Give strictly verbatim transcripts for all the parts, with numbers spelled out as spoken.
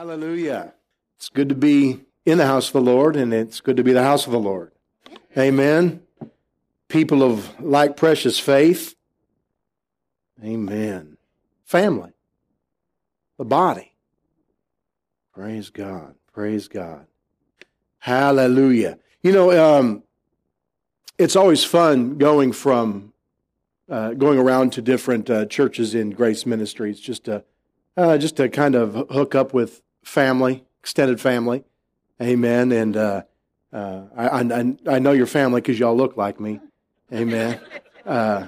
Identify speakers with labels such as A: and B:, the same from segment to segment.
A: Hallelujah. It's good to be in the house of the Lord, and it's good to be the house of the Lord. Amen. People of like precious faith. Amen. Family. The body. Praise God. Praise God. Hallelujah. You know, um, it's always fun going from, uh, going around to different uh, churches in Grace Ministries, just to, uh, just to kind of hook up with family, extended family. Amen. And uh, uh, I, I, I know your family because y'all look like me. Amen. Uh,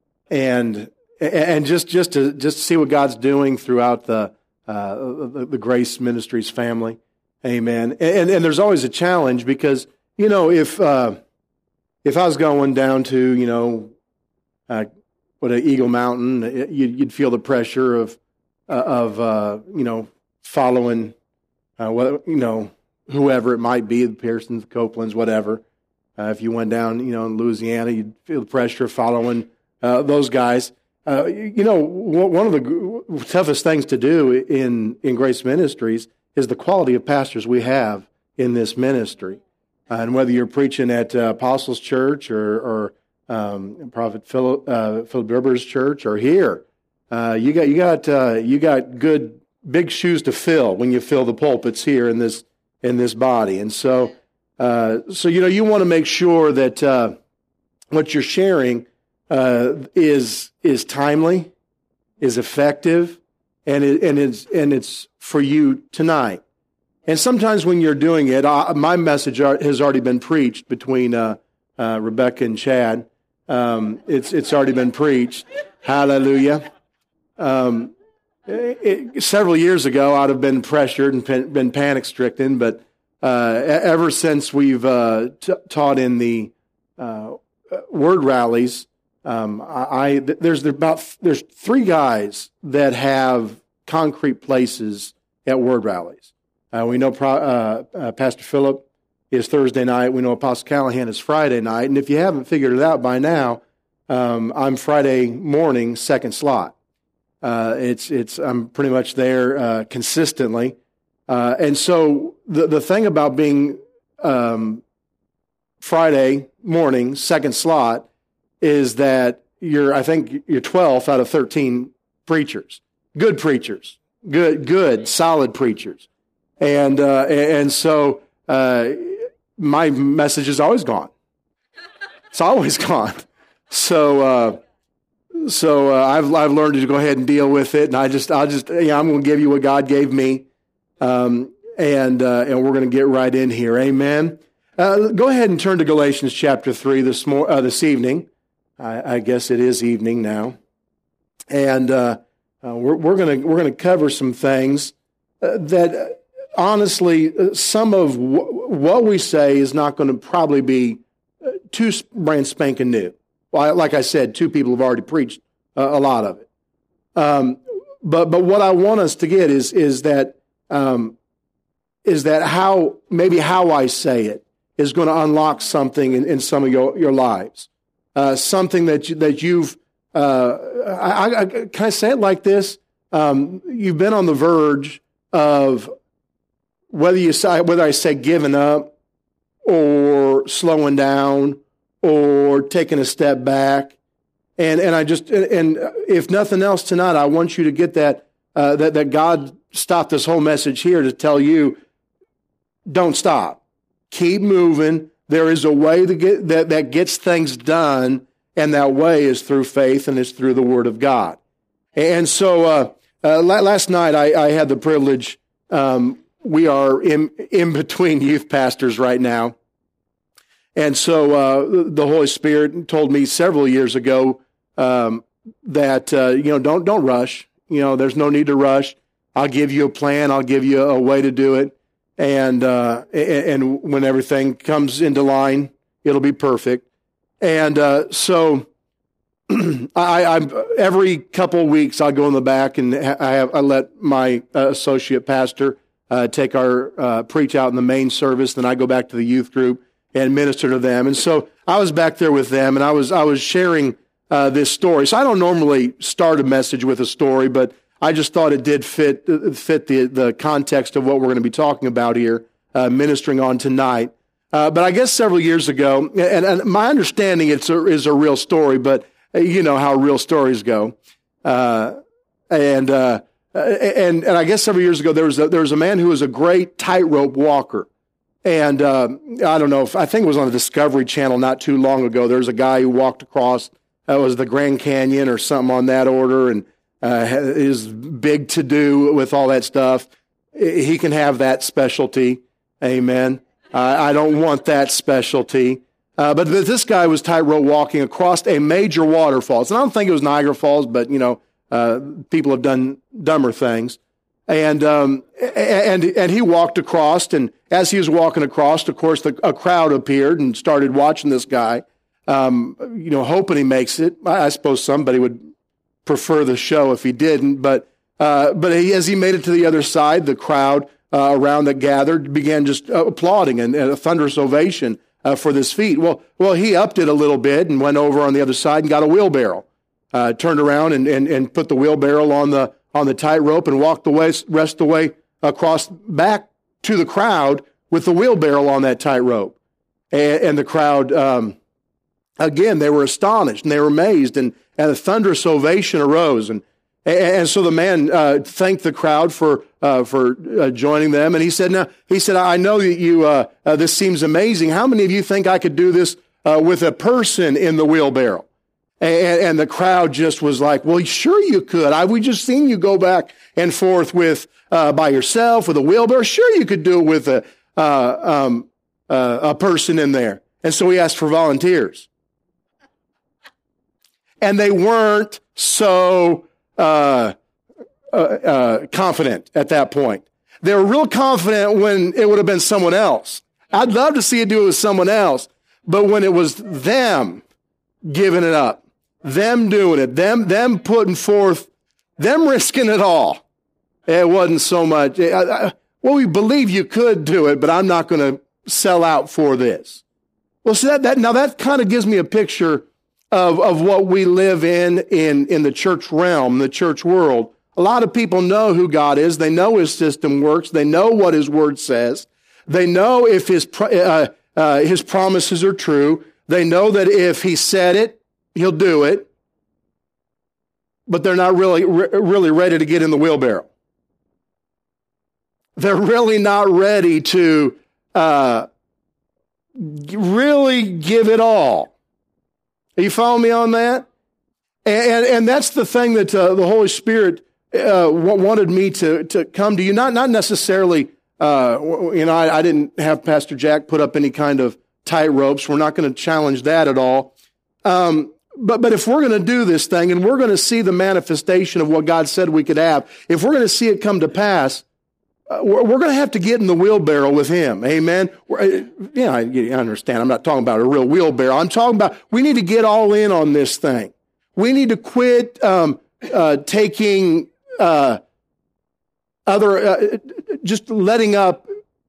A: and and just just to just to see what God's doing throughout the uh, the, the Grace Ministries family. Amen. And and there's always a challenge because you know if uh, if I was going down to you know uh, what an Eagle Mountain, you'd feel the pressure of uh, of uh, you know following uh, what you know whoever it might be, the Pearsons, the Copelands, whatever. Uh, if you went down, you know, in Louisiana, you'd feel the pressure of following uh, those guys. Uh, you know, one of the toughest things to do in, in Grace Ministries is the quality of pastors we have in this ministry. Uh, and whether you're preaching at uh, Apostles Church or, or um, Prophet Philip, uh, Philip Gerber's church or here, uh, you got you got uh, you got good big shoes to fill when you fill the pulpits here in this in this body. And so. Uh, so, you know, you want to make sure that uh, what you're sharing uh, is is timely, is effective, and it, and it's and it's for you tonight. And sometimes when you're doing it, uh, my message has already been preached between uh, uh, Rebecca and Chad. Um, it's it's already been preached. Hallelujah. Um, it, several years ago, I'd have been pressured and been, been panic stricken, but. Uh, ever since we've uh, t- taught in the uh, word rallies, um, I, I there's about there's three guys that have concrete places at word rallies. Uh, we know Pro, uh, uh, Pastor Philip is Thursday night. We know Apostle Callahan is Friday night. And if you haven't figured it out by now, um, I'm Friday morning second slot. Uh, it's it's I'm pretty much there uh, consistently. Uh, and so the the thing about being um, Friday morning, second slot, is that you're, I think you're twelfth out of thirteen preachers. Good preachers. Good, good, solid preachers. And uh, and so uh, my message is always gone. It's always gone. So uh, so uh, I've I've learned to go ahead and deal with it. And I just, I'll just, you know, I'm going to give you what God gave me. Um, and, uh, and we're going to get right in here. Amen. Uh, go ahead and turn to Galatians chapter three this mor- uh, this evening. I, I guess it is evening now. And, uh, uh we're, we're going to, we're going to cover some things uh, that uh, honestly, uh, some of w- what we say is not going to probably be uh, too brand spanking new. Well, I, like I said, two people have already preached uh, a lot of it. Um, but, but what I want us to get is, is that, Um, is that how, maybe how I say it is going to unlock something in, in some of your, your lives. Uh, something that, you, that you've, uh, I, I, can I say it like this? Um, you've been on the verge of whether you say, whether I say giving up or slowing down or taking a step back. And, and I just, and if nothing else tonight, I want you to get that, uh, that, that God stop this whole message here to tell you, don't stop. Keep moving. There is a way to get, that, that gets things done, and that way is through faith and it's through the Word of God. And so uh, uh, last night I, I had the privilege, um, we are in, in between youth pastors right now. And so uh, the Holy Spirit told me several years ago um, that, uh, you know, don't don't rush. You know, there's no need to rush. I'll give you a plan. I'll give you a way to do it. And uh, and when everything comes into line, it'll be perfect. And uh, so I, I every couple of weeks, I go in the back and I, have, I let my uh, associate pastor uh, take our uh, preach out in the main service. Then I go back to the youth group and minister to them. And so I was back there with them, and I was I was sharing uh, this story. So I don't normally start a message with a story, but I just thought it did fit fit the, the context of what we're going to be talking about here, uh, ministering on tonight. Uh, but I guess several years ago, and, and my understanding it's a, is a real story, but you know how real stories go. Uh, and, uh, and, and I guess several years ago, there was a, there was a man who was a great tightrope walker. And, uh, I don't know if, I think it was on the Discovery Channel not too long ago. There was a guy who walked across, uh, it was the Grand Canyon or something on that order, and, uh, is big to do with all that stuff. He can have that specialty. Amen. Uh, I don't want that specialty. Uh, but this guy was tightrope walking across a major waterfall. And I don't think it was Niagara Falls, but, you know, uh, people have done dumber things. And, um, and, and he walked across, and as he was walking across, of course, the, a crowd appeared and started watching this guy, um, you know, hoping he makes it. I, I suppose somebody would prefer the show if he didn't, but, uh, but he, as he made it to the other side, the crowd, uh, around that gathered began just uh, applauding and, and a thunderous ovation Uh, for this feat. Well, well, he upped it a little bit and went over on the other side and got a wheelbarrow. Uh, turned around and, and and put the wheelbarrow on the on the tightrope and walked the way, rest of the way across back to the crowd with the wheelbarrow on that tightrope. And, and the crowd, um, again, they were astonished and they were amazed, and, and a thunderous ovation arose. And and so the man uh, thanked the crowd for uh, for uh, joining them, and he said, "Now he said, I know that you uh, uh, this seems amazing. How many of you think I could do this uh, with a person in the wheelbarrow?" And, and the crowd just was like, "Well, sure you could. I we just seen you go back and forth with uh, by yourself with a wheelbarrow. Sure you could do it with a uh, um, uh, a person in there." And so he asked for volunteers, and they weren't so. Uh, uh, uh, confident at that point. They were real confident when it would have been someone else. I'd love to see it do it with someone else, but when it was them giving it up, them doing it, them them putting forth, them risking it all, it wasn't so much. I, I, well, we believe you could do it, but I'm not going to sell out for this. Well, see that that now that kind of gives me a picture Of, of what we live in, in in the church realm, the church world. A lot of people know who God is. They know His system works. They know what His Word says. They know if His uh, uh, His promises are true. They know that if He said it, He'll do it. But they're not really really ready to get in the wheelbarrow. They're really not ready to uh, really give it all. You follow me on that? And, and, and that's the thing that uh, the Holy Spirit uh, wanted me to, to come to you. Not, not necessarily, uh, you know, I, I didn't have Pastor Jack put up any kind of tight ropes. We're not going to challenge that at all. Um, but, but if we're going to do this thing and we're going to see the manifestation of what God said we could have, if we're going to see it come to pass, uh, we're, we're going to have to get in the wheelbarrow with Him. Amen. We're, yeah, I, I understand. I'm not talking about a real wheelbarrow. I'm talking about we need to get all in on this thing. We need to quit um, uh, taking uh, other, uh, just letting up,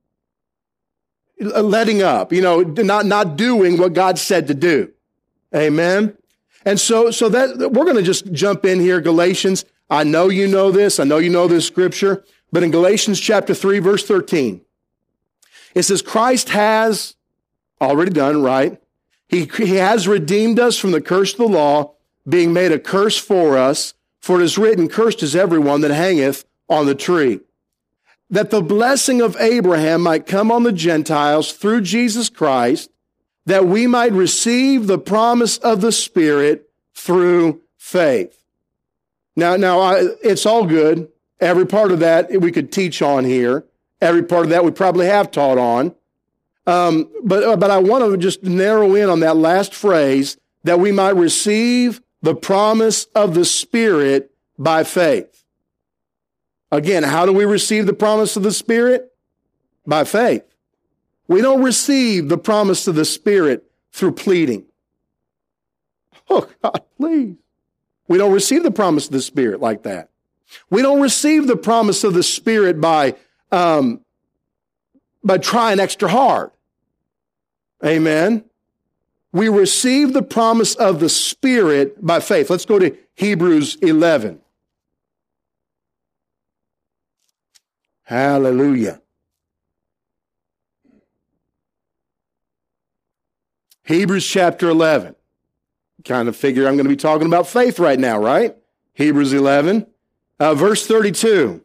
A: letting up. You know, not not doing what God said to do. Amen. And so, so that we're going to just jump in here. Galatians. I know you know this. I know you know this scripture. But in Galatians chapter three, verse thirteen, it says, Christ has already done, right? He, he has redeemed us from the curse of the law, being made a curse for us. For it is written, cursed is everyone that hangeth on the tree. That the blessing of Abraham might come on the Gentiles through Jesus Christ, that we might receive the promise of the Spirit through faith. Now, now I, it's all good. Every part of that we could teach on here. Every part of that we probably have taught on. Um, but, but I want to just narrow in on that last phrase, that we might receive the promise of the Spirit by faith. Again, how do we receive the promise of the Spirit? By faith. We don't receive the promise of the Spirit through pleading. Oh, God, please. We don't receive the promise of the Spirit like that. We don't receive the promise of the Spirit by, um, by trying extra hard. Amen. We receive the promise of the Spirit by faith. Let's go to Hebrews eleven. Hallelujah. Hebrews chapter eleven. Kind of figure I'm going to be talking about faith right now, right? Hebrews eleven, uh, verse thirty-two.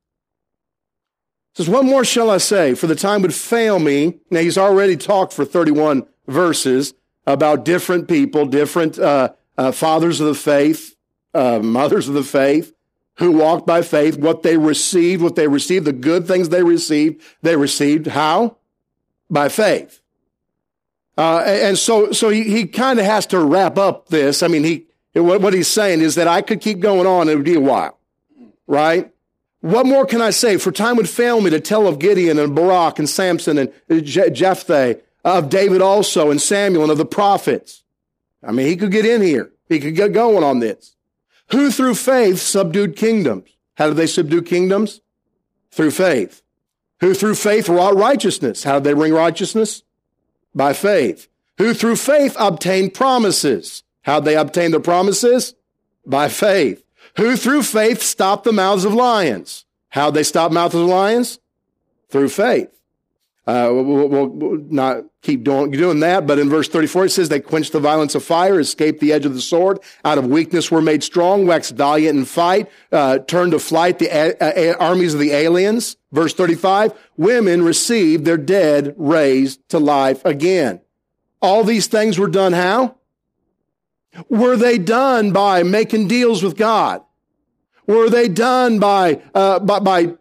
A: It says, what more shall I say? For the time would fail me. Now, he's already talked for thirty-one verses about different people, different uh, uh, fathers of the faith, uh, mothers of the faith, who walked by faith, what they received, what they received, the good things they received. They received how? By faith. Uh, and so, so he, he kind of has to wrap up this. I mean, he, what, what he's saying is that I could keep going on. It would be a while, right? What more can I say? For time would fail me to tell of Gideon and Barak and Samson and Je- Jephthah, of David also and Samuel and of the prophets. I mean, he could get in here. He could get going on this. Who through faith subdued kingdoms. How did they subdue kingdoms? Through faith. Who through faith wrought righteousness. How did they bring righteousness? By faith. Who through faith obtained promises. How did they obtain the promises? By faith. Who through faith stopped the mouths of lions. How did they stop mouths of lions? Through faith. Uh, we'll, we'll, we'll not keep doing, doing that, but in verse thirty-four it says, they quenched the violence of fire, escaped the edge of the sword, out of weakness were made strong, waxed valiant in fight, uh, turned to flight the a- a- armies of the aliens. Verse thirty-five, women received their dead raised to life again. All these things were done how? Were they done by making deals with God? Were they done by, uh, by, by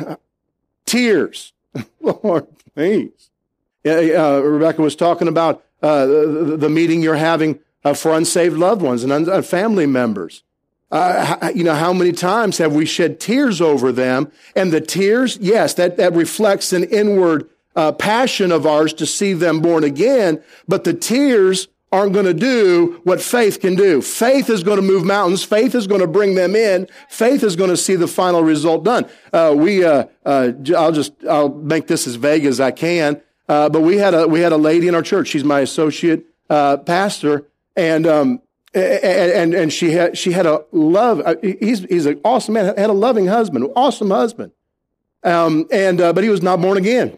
A: tears? Lord, please. Uh, Rebecca was talking about uh, the, the meeting you're having uh, for unsaved loved ones and un- family members. Uh, you know, how many times have we shed tears over them? And the tears, yes, that, that reflects an inward uh, passion of ours to see them born again, but the tears aren't going to do what faith can do. Faith is going to move mountains. Faith is going to bring them in. Faith is going to see the final result done. Uh, we, uh, uh, I'll just, I'll make this as vague as I can. Uh, but we had a, we had a lady in our church. She's my associate, uh, pastor. And, um, and, and, and she had, she had a love, he's, he's an awesome man, had a loving husband, awesome husband. Um, and, uh, but he was not born again.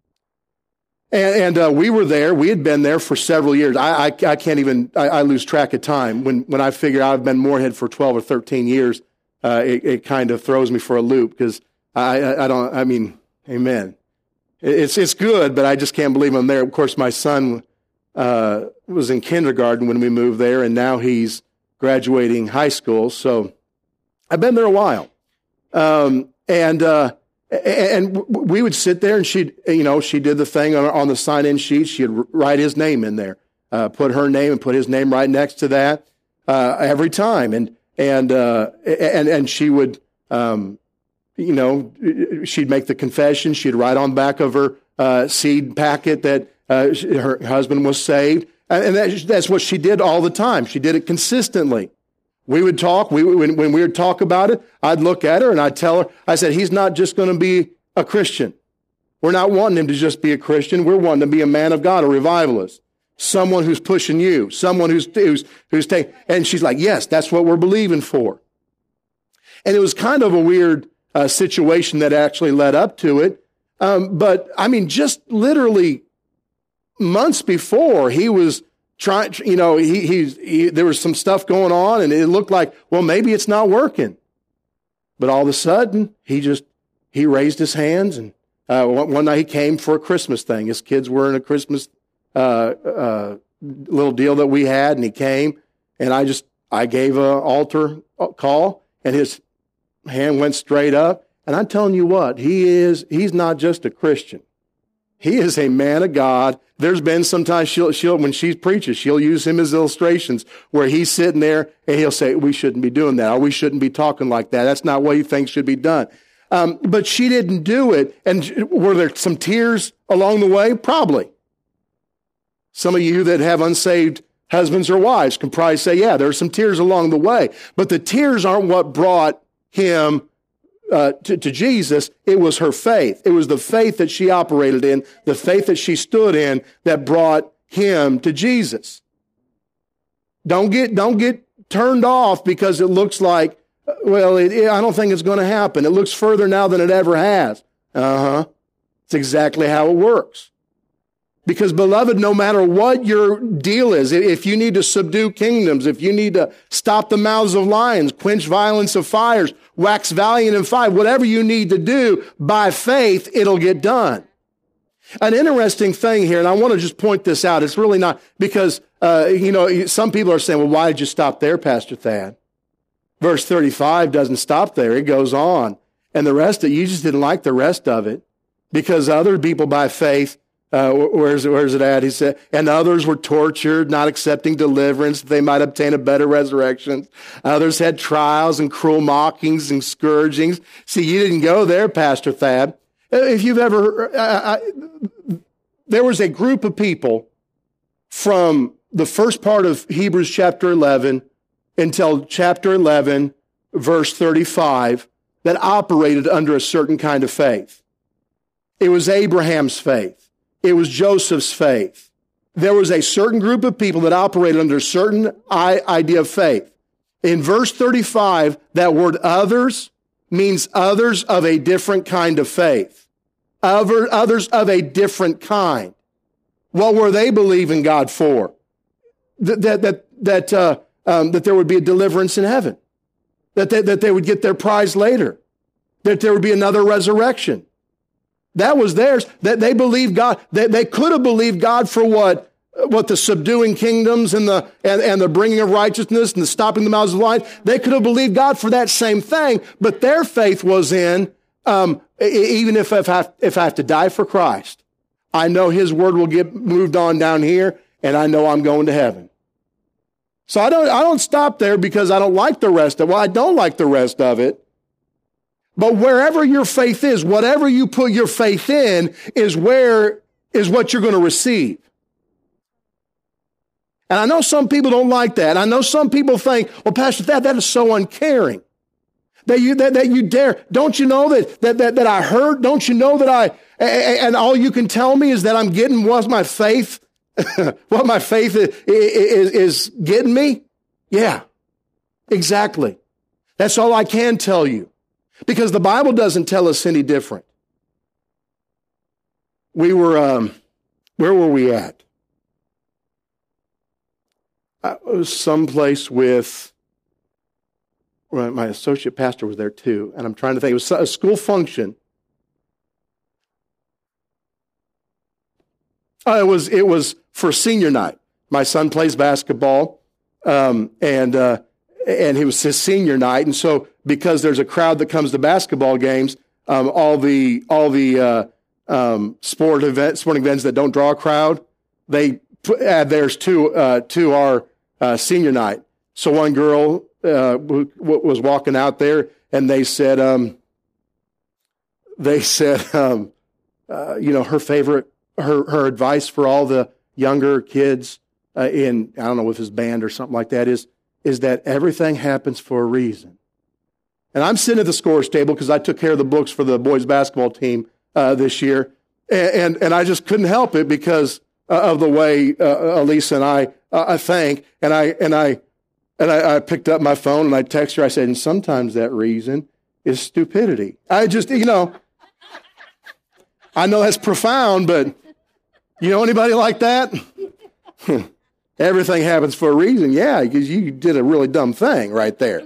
A: And, and uh, we were there. We had been there for several years. I, I, I can't even, I, I lose track of time. When, when I figure I've been Moorhead for twelve or thirteen years, uh, it, it kind of throws me for a loop because I, I, I don't, I mean, amen. It's, it's good, but I just can't believe I'm there. Of course, my son uh, was in kindergarten when we moved there, and now he's graduating high school. So I've been there a while. Um, and, uh, And we would sit there and she'd, you know, she did the thing on, on the sign-in sheet. She'd write his name in there, uh, put her name and put his name right next to that, uh, every time. And, and, uh, and, and she would, um, you know, she'd make the confession. She'd write on the back of her, uh, seed packet that, uh, her husband was saved. And that, that's what she did all the time. She did it consistently. We would talk, we when, when we would talk about it, I'd look at her and I'd tell her, I said, he's not just going to be a Christian. We're not wanting him to just be a Christian. We're wanting to be a man of God, a revivalist, someone who's pushing you, someone who's, who's, who's taking, and she's like, yes, that's what we're believing for. And it was kind of a weird uh, situation that actually led up to it. Um, but I mean, just literally months before, he was trying, you know, he, he's, he, there was some stuff going on and it looked like, well, maybe it's not working. But all of a sudden, he just, he raised his hands and uh, one, one night he came for a Christmas thing. His kids were in a Christmas uh, uh, little deal that we had, and he came and I just, I gave an altar call and his hand went straight up. And I'm telling you what, he is, he's not just a Christian. He is a man of God. There's been sometimes she'll, she'll, when she preaches, she'll use him as illustrations where he's sitting there and he'll say, we shouldn't be doing that, or we shouldn't be talking like that. That's not what he thinks should be done. Um, but she didn't do it. And were there some tears along the way? Probably. Some of you that have unsaved husbands or wives can probably say, yeah, there's some tears along the way. But the tears aren't what brought him Uh, to, to Jesus. It was her faith. It was the faith that she operated in, the faith that she stood in that brought him to Jesus. Don't get, don't get turned off because it looks like, well, it, it, I don't think it's going to happen. It looks further now than it ever has. Uh-huh. It's exactly how it works. Because, beloved, no matter what your deal is, if you need to subdue kingdoms, if you need to stop the mouths of lions, quench violence of fires, wax valiant in fight, whatever you need to do, by faith, it'll get done. An interesting thing here, and I want to just point this out. It's really not, because, uh, you know, some people are saying, well, why did you stop there, Pastor Thad? Verse thirty-five doesn't stop there. It goes on. And the rest of it, you just didn't like the rest of it, because other people by faith, Uh, where's, where's it at? He said, and others were tortured, not accepting deliverance, that they might obtain a better resurrection. Others had trials and cruel mockings and scourgings. See, you didn't go there, Pastor Thad. If you've ever, uh, I, there was a group of people from the first part of Hebrews chapter eleven until chapter eleven, verse thirty-five, that operated under a certain kind of faith. It was Abraham's faith. It was Joseph's faith. There was a certain group of people that operated under a certain idea of faith. In verse thirty-five, that word others means others of a different kind of faith. Other, others of a different kind. What were they believing God for? That, that, that, that, uh, um, that there would be a deliverance in heaven. That they, that they would get their prize later. That there would be another resurrection. That was theirs. That they believed God. They, they could have believed God for what, what the subduing kingdoms and the and, and the bringing of righteousness and the stopping the mouths of lions. They could have believed God for that same thing. But their faith was in, um, even if, if, I, if I have to die for Christ, I know His word will get moved on down here, and I know I'm going to heaven. So I don't I don't stop there because I don't like the rest of it. Well, I don't like the rest of it. But wherever your faith is, whatever you put your faith in is where is what you're going to receive. And I know some people don't like that. I know some people think, well, Pastor, that, that is so uncaring. That you, that, that you dare. Don't you know that, that, that, that I hurt? Don't you know that I, and all you can tell me is that I'm getting what my faith, what my faith is, is, is getting me? Yeah, exactly. That's all I can tell you. Because the Bible doesn't tell us any different. We were, um, where were we at? I was someplace with, well, my associate pastor was there too, and I'm trying to think. It was a school function. Uh, it was it was for senior night. My son plays basketball, um, and uh, and it was his senior night, and so because there's a crowd that comes to basketball games, um, all the all the uh, um, sport event, sporting events that don't draw a crowd, they put, add theirs to uh, to our uh, senior night. So one girl uh, w- w- was walking out there, and they said, um, they said, um, uh, you know, her favorite, her her advice for all the younger kids uh, in I don't know with his band or something like that is is that everything happens for a reason. And I'm sitting at the scores table because I took care of the books for the boys basketball team uh, this year. And, and and I just couldn't help it because uh, of the way uh, Elisa and I uh, I think. And I and I and I, I picked up my phone and I texted her. I said, and sometimes that reason is stupidity. I just, you know, I know that's profound, but you know anybody like that? Everything happens for a reason. Yeah, because you did a really dumb thing right there.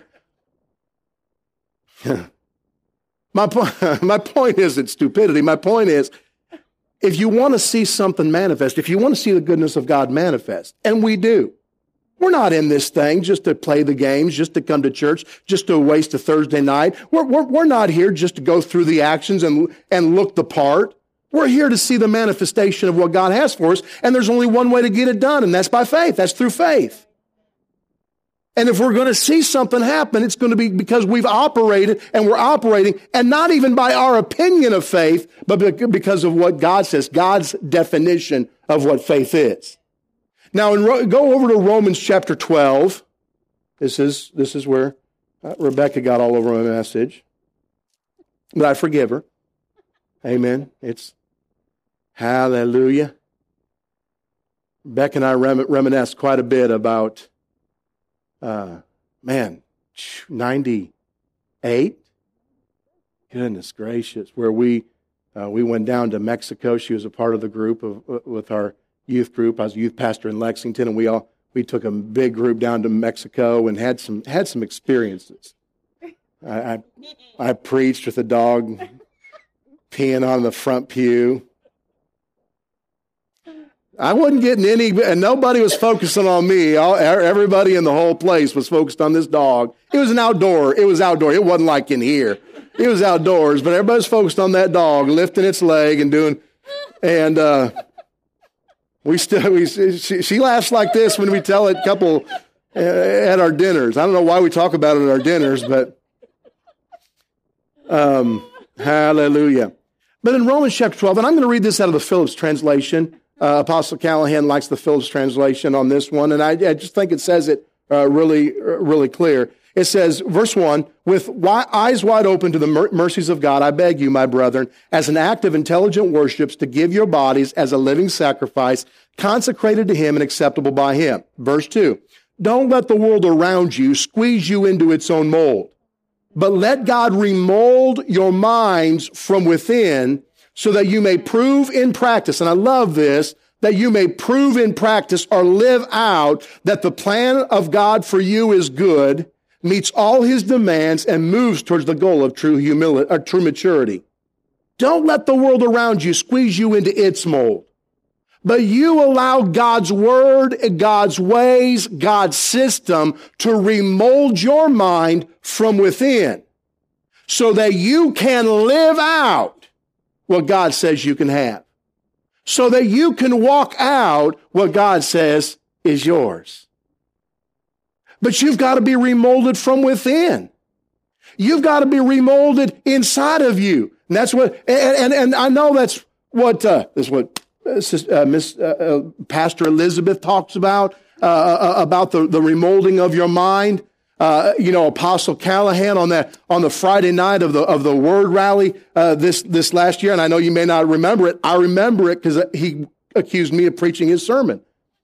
A: My point, my point isn't stupidity. My point is, if you want to see something manifest, if you want to see the goodness of God manifest, and we do, we're not in this thing just to play the games, just to come to church, just to waste a Thursday night. We're, we're, we're not here just to go through the actions and, and look the part. We're here to see the manifestation of what God has for us, and there's only one way to get it done, and that's by faith. That's through faith. And if we're going to see something happen, it's going to be because we've operated and we're operating, and not even by our opinion of faith, but because of what God says, God's definition of what faith is. Now, in, go over to Romans chapter twelve. This is, this is where uh, Rebecca got all over my message. But I forgive her. Amen. It's hallelujah. Rebecca and I rem- reminisce quite a bit about Uh, man, ninety-eight? Goodness gracious, where we Uh, we went down to Mexico. She was a part of the group of, uh, with our youth group. I was a youth pastor in Lexington, and we all we took a big group down to Mexico and had some had some experiences. I I, I preached with a dog peeing on the front pew. I wasn't getting any, and nobody was focusing on me. All, everybody in the whole place was focused on this dog. It was an outdoor. It was outdoor. It wasn't like in here. It was outdoors, but everybody's focused on that dog, lifting its leg and doing, and uh, we still, we, she, she laughs like this when we tell it a couple uh, at our dinners. I don't know why we talk about it at our dinners, but um, hallelujah. But in Romans chapter twelve, and I'm going to read this out of the Phillips translation. Uh, Apostle Callahan likes the Phillips translation on this one, and I, I just think it says it uh, really, really clear. It says, verse one, with wi- eyes wide open to the mer- mercies of God, I beg you, my brethren, as an act of intelligent worships, to give your bodies as a living sacrifice, consecrated to Him and acceptable by Him. Verse two, don't let the world around you squeeze you into its own mold, but let God remold your minds from within, so that you may prove in practice, and I love this, that you may prove in practice or live out that the plan of God for you is good, meets all His demands, and moves towards the goal of true humility, or true maturity. Don't let the world around you squeeze you into its mold, but you allow God's word, God's ways, God's system to remold your mind from within, so that you can live out what God says you can have, so that you can walk out what God says is yours. But you've got to be remolded from within. You've got to be remolded inside of you. And that's what, and, and, and I know that's what, uh, that's what uh, uh, Miss uh, uh, Pastor Elizabeth talks about, uh, uh, about the, the remolding of your mind. Uh, you know, Apostle Callahan on that, on the Friday night of the, of the word rally, uh, this, this last year. And I know you may not remember it. I remember it because he accused me of preaching his sermon.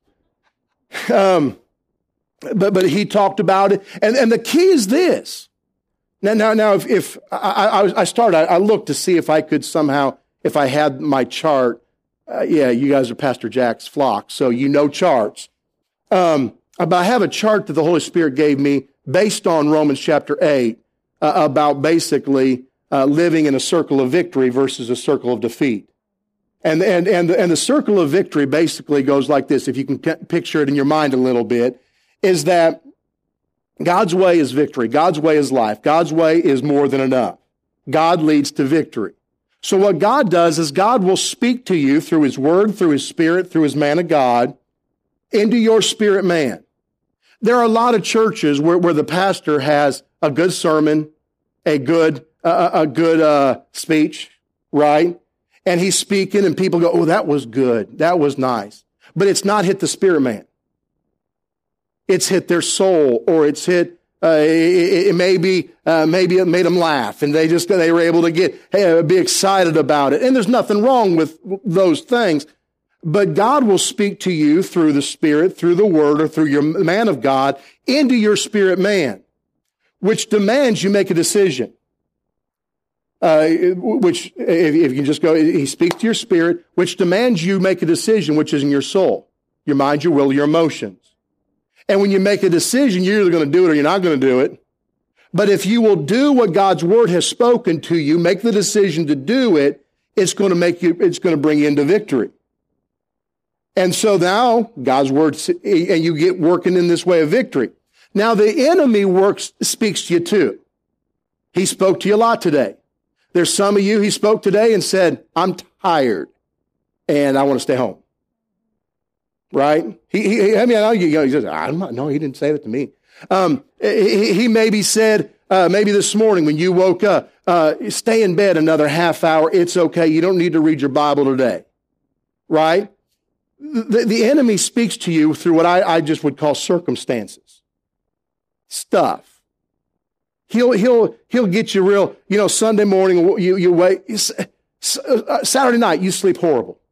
A: Um, but, but he talked about it. And, and the key is this. Now, now, now, if, if I, I, I started, I, I looked to see if I could somehow, if I had my chart. Uh, yeah, you guys are Pastor Jack's flock, so you know charts. Um, but I have a chart that the Holy Spirit gave me based on Romans chapter eight, uh, about basically uh, living in a circle of victory versus a circle of defeat. And, and, and, and the circle of victory basically goes like this, if you can p- picture it in your mind a little bit, is that God's way is victory. God's way is life. God's way is more than enough. God leads to victory. So what God does is God will speak to you through His Word, through His Spirit, through His man of God, into your spirit man. There are a lot of churches where, where the pastor has a good sermon, a good uh, a good uh, speech, right? And he's speaking, and people go, "Oh, that was good. That was nice." But it's not hit the spirit man. It's hit their soul, or it's hit. Uh, it, it maybe uh, maybe it made them laugh, and they just they were able to get hey, be excited about it. And there's nothing wrong with those things. But God will speak to you through the Spirit, through the Word, or through your man of God into your spirit man, which demands you make a decision. Uh, which, if, if you can just go, He speaks to your spirit, which demands you make a decision, which is in your soul, your mind, your will, your emotions. And when you make a decision, you're either going to do it or you're not going to do it. But if you will do what God's Word has spoken to you, make the decision to do it, it's going to make you, it's going to bring you into victory. And so now God's word, and you get working in this way of victory. Now the enemy works, speaks to you too. He spoke to you a lot today. There's some of you, he spoke today and said, "I'm tired and I want to stay home." Right? He, he I mean, I know you go, he says, "I'm not, no, he didn't say that to me." Um, he, he maybe said, uh, maybe this morning when you woke up, uh, stay in bed another half hour. It's okay. You don't need to read your Bible today. Right? The, the enemy speaks to you through what I, I just would call circumstances, stuff. He'll he'll he'll get you real. You know, Sunday morning you you wait. Saturday night you sleep horrible.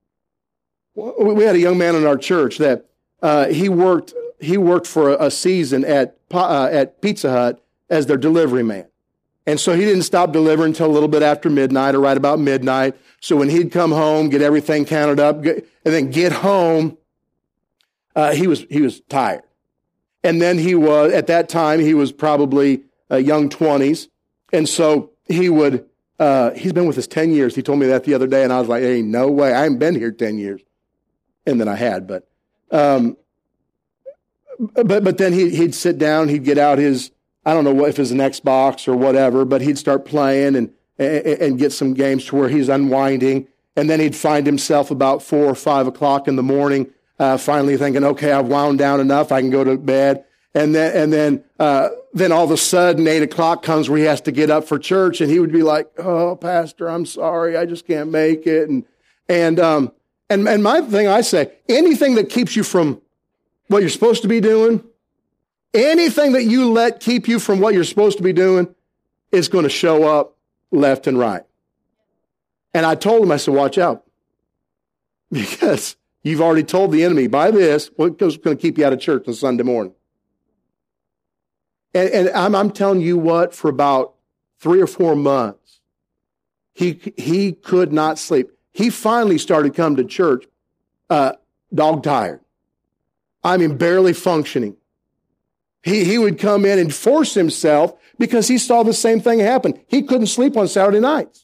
A: We had a young man in our church that uh, he worked he worked for a, a season at uh, at Pizza Hut as their delivery man, And so he didn't stop delivering until a little bit after midnight or right about midnight. So when he'd come home, get everything counted up, get, and then get home, uh, he was he was tired. And then he was, at that time, he was probably uh, young twenties. And so he would, uh, he's been with us ten years. He told me that the other day, and I was like, hey, no way. I haven't been here ten years. And then I had, but, um, but, but then he, he'd sit down, he'd get out his, I don't know what, if it's an Xbox or whatever, but he'd start playing and, and, and get some games to where he's unwinding. And then he'd find himself about four or five o'clock in the morning, uh, finally thinking, okay, I've wound down enough. I can go to bed. And then, and then, uh, then all of a sudden eight o'clock comes where he has to get up for church, and he would be like, oh, Pastor, I'm sorry. I just can't make it. And, and, um, and, and my thing, I say, anything that keeps you from what you're supposed to be doing, anything that you let keep you from what you're supposed to be doing is going to show up left and right. And I told him, I said, watch out. Because you've already told the enemy, by this, what's going to keep you out of church on Sunday morning. And, and I'm, I'm telling you what, for about three or four months, he, he could not sleep. He finally started coming to church uh, dog tired. I mean, barely functioning. He, he would come in and force himself because he saw the same thing happen. He couldn't sleep on Saturday nights.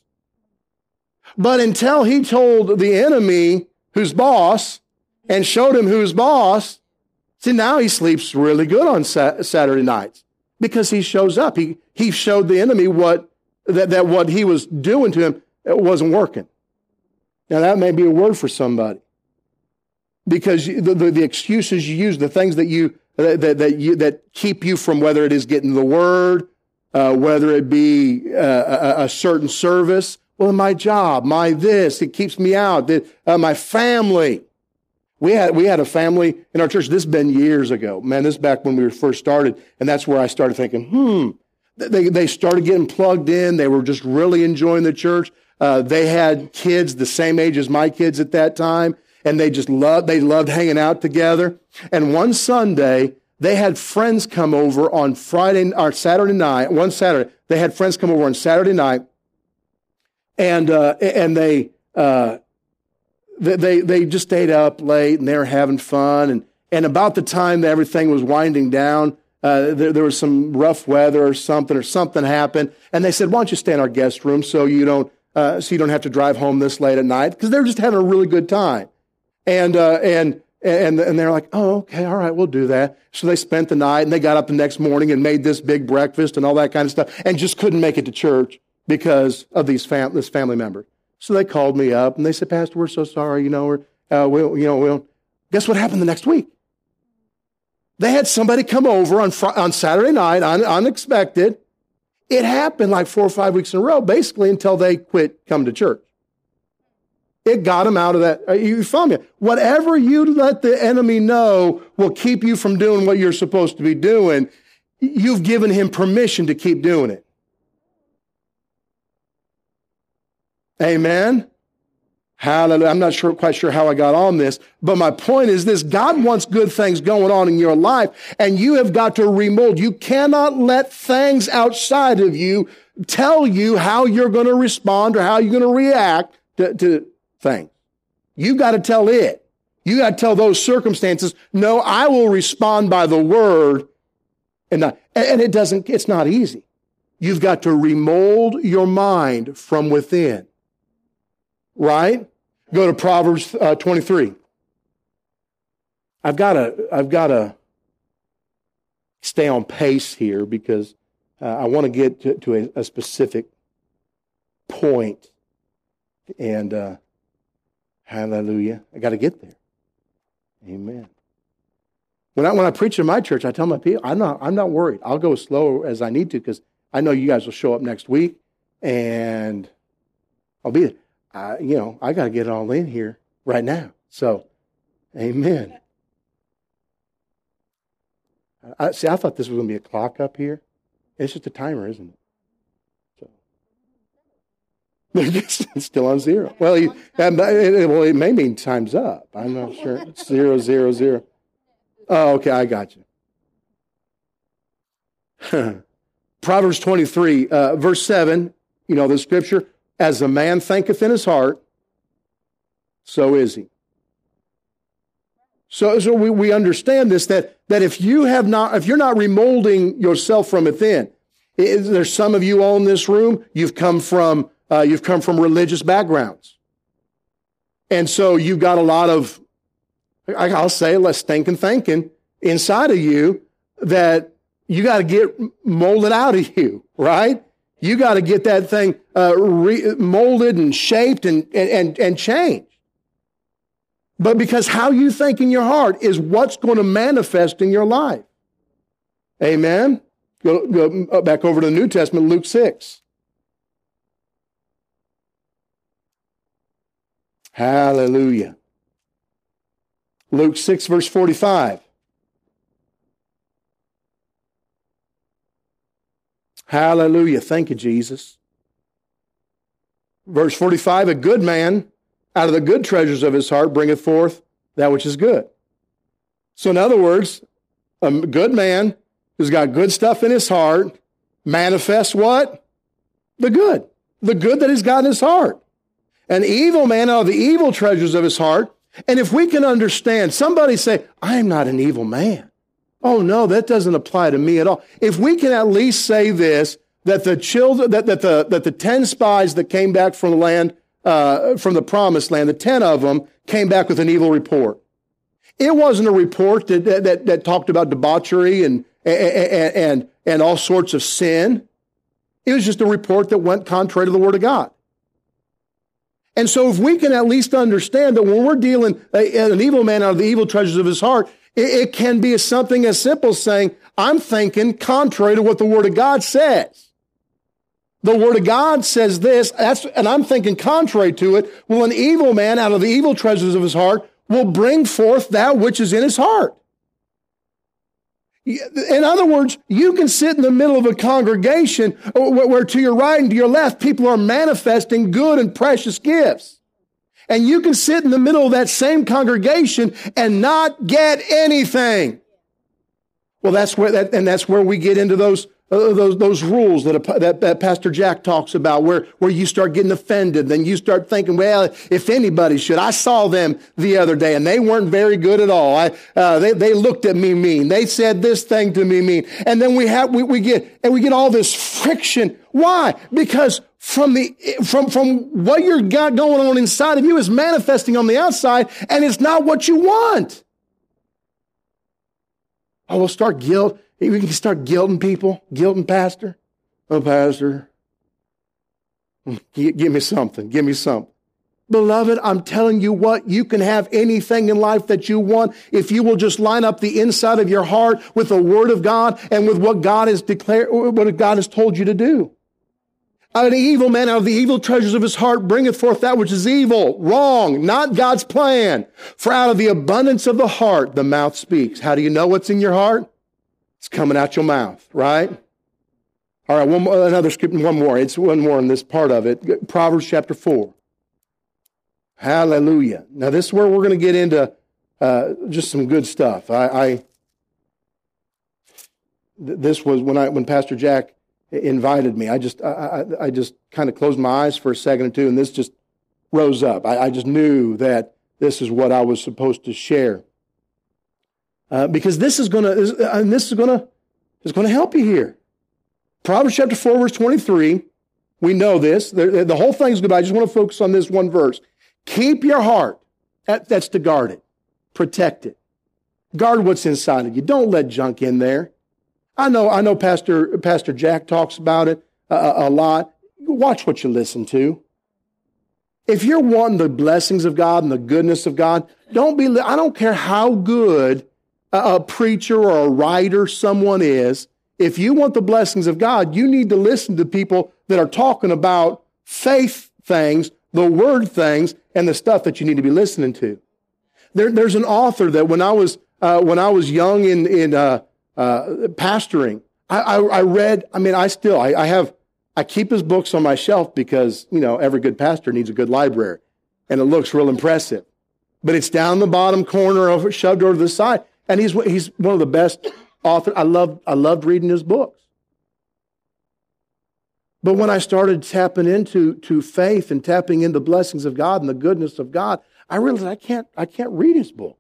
A: But until he told the enemy who's boss and showed him who's boss, see, now he sleeps really good on sa- Saturday nights because he shows up. He, he showed the enemy what, that, that what he was doing to him, it wasn't working. Now, that may be a word for somebody. Because the, the, the excuses you use, the things that you that, that, that you that keep you from, whether it is getting the word, uh, whether it be uh, a, a certain service, well, my job, my this, it keeps me out. The, uh, my family. We had we had a family in our church. This has been years ago, man. This is back when we were first started, and that's where I started thinking, hmm. They they started getting plugged in. They were just really enjoying the church. Uh, they had kids the same age as my kids at that time. And they just loved, they loved hanging out together. And one Sunday, they had friends come over on Friday or Saturday night. One Saturday, they had friends come over on Saturday night, and uh, and they uh, they they just stayed up late and they were having fun. And and about the time that everything was winding down, uh, there, there was some rough weather or something, or something happened. And they said, "Why don't you stay in our guest room so you don't uh, so you don't have to drive home this late at night?" Because they were just having a really good time. And, uh, and, and, and they're like, oh, okay, all right, we'll do that. So they spent the night and they got up the next morning and made this big breakfast and all that kind of stuff and just couldn't make it to church because of these fam- this family member. So they called me up and they said, Pastor, we're so sorry, you know, we're, uh, we'll, you know, we'll, guess what happened the next week? They had somebody come over on, fr- on Saturday night, un- unexpected. It happened like four or five weeks in a row, basically until they quit coming to church. It got him out of that. You follow me? Whatever you let the enemy know will keep you from doing what you're supposed to be doing. You've given him permission to keep doing it. Amen? Hallelujah. I'm not sure, quite sure how I got on this, but my point is this. God wants good things going on in your life, and you have got to remold. You cannot let things outside of you tell you how you're going to respond or how you're going to react to, to thing. You got to tell it. You got to tell those circumstances, no, I will respond by the word. And, not, and it doesn't, it's not easy. You've got to remold your mind from within. Right? Go to Proverbs uh, twenty-three. I've got to, I've got to stay on pace here because uh, I want to get to, to a, a specific point. And, uh, hallelujah. I got to get there. Amen. When I when I preach in my church, I tell my people, I'm not I'm not worried. I'll go as slow as I need to because I know you guys will show up next week, and I'll be there. I, you know, I got to get it all in here right now. So, amen. I, see, I thought this was going to be a clock up here. It's just a timer, isn't it? It's still on zero. Well, he, and it, well, it may mean time's up. I'm not sure. It's zero, zero, zero. Oh, okay, I got you. Proverbs twenty-three, uh, verse seven, you know the scripture, as a man thinketh in his heart, so is he. So, so we, we understand this, that, that if you have not, if you're not remolding yourself from within, it, there's some of you all in this room, you've come from, uh, you've come from religious backgrounds. And so you've got a lot of, I'll say, less stinking thinking inside of you that you got to get molded out of you, right? You got to get that thing uh, re- molded and shaped and, and, and changed. But because how you think in your heart is what's going to manifest in your life. Amen? Go, go back over to the New Testament, Luke six. Hallelujah. Luke six, verse forty-five. Hallelujah. Thank you, Jesus. Verse forty-five, a good man out of the good treasures of his heart bringeth forth that which is good. So in other words, a good man who's got good stuff in his heart manifests what? The good. The good that he's got in his heart. An evil man out of the evil treasures of his heart. And if we can understand, somebody say, I'm not an evil man. Oh no, that doesn't apply to me at all. If we can at least say this, that the children, that, that the, that the ten spies that came back from the land, uh, from the promised land, the ten of them came back with an evil report. It wasn't a report that, that, that talked about debauchery and, and, and, and all sorts of sin. It was just a report that went contrary to the Word of God. And so if we can at least understand that when we're dealing an evil man out of the evil treasures of his heart, it, it can be something as simple as saying, I'm thinking contrary to what the Word of God says. The Word of God says this, that's, and I'm thinking contrary to it. Well, an evil man out of the evil treasures of his heart will bring forth that which is in his heart. In other words, you can sit in the middle of a congregation where to your right and to your left, people are manifesting good and precious gifts. And you can sit in the middle of that same congregation and not get anything. Well, that's where that, and that's where we get into those Uh, those those rules that, uh, that that Pastor Jack talks about, where where you start getting offended, then you start thinking, well, if anybody should, I saw them the other day and they weren't very good at all. I uh, they they looked at me mean. They said this thing to me mean, and then we have we, we get and we get all this friction. Why? Because from the from from what you got going on inside of you is manifesting on the outside, and it's not what you want. Oh, we'll start guilt. We can start guilting people, guilting pastor. Oh, pastor, give me something, give me something. Beloved, I'm telling you what, you can have anything in life that you want if you will just line up the inside of your heart with the Word of God and with what God has declared, what God has told you to do. An evil man out of the evil treasures of his heart bringeth forth that which is evil, wrong, not God's plan. For out of the abundance of the heart, the mouth speaks. How do you know what's in your heart? It's coming out your mouth, right? All right, one more, another script, one more. It's one more in this part of it. Proverbs chapter four. Hallelujah. Now, this is where we're going to get into uh, just some good stuff. I, I this was when I when Pastor Jack invited me. I just I, I, I just kind of closed my eyes for a second or two, and this just rose up. I, I just knew that this is what I was supposed to share. Uh, because this is going to, and this is going to, is going to help you here. Proverbs chapter four, verse twenty-three. We know this. The, the whole thing's good. I just want to focus on this one verse. Keep your heart. That, that's to guard it. Protect it. Guard what's inside of you. Don't let junk in there. I know, I know Pastor, Pastor Jack talks about it a, a lot. Watch what you listen to. If you're wanting the blessings of God and the goodness of God, don't be, I don't care how good a preacher or a writer someone is, if you want the blessings of God, you need to listen to people that are talking about faith things, the word things, and the stuff that you need to be listening to. There, there's an author that when I was uh, when I was young in in uh, uh, pastoring, I, I, I read. I mean, I still I, I have I keep his books on my shelf because you know every good pastor needs a good library, and it looks real impressive. But it's down the bottom corner of it, shoved over to the side. And he's he's one of the best authors. I loved I loved reading his books. But when I started tapping into to faith and tapping into the blessings of God and the goodness of God, I realized I can't, I can't read his books.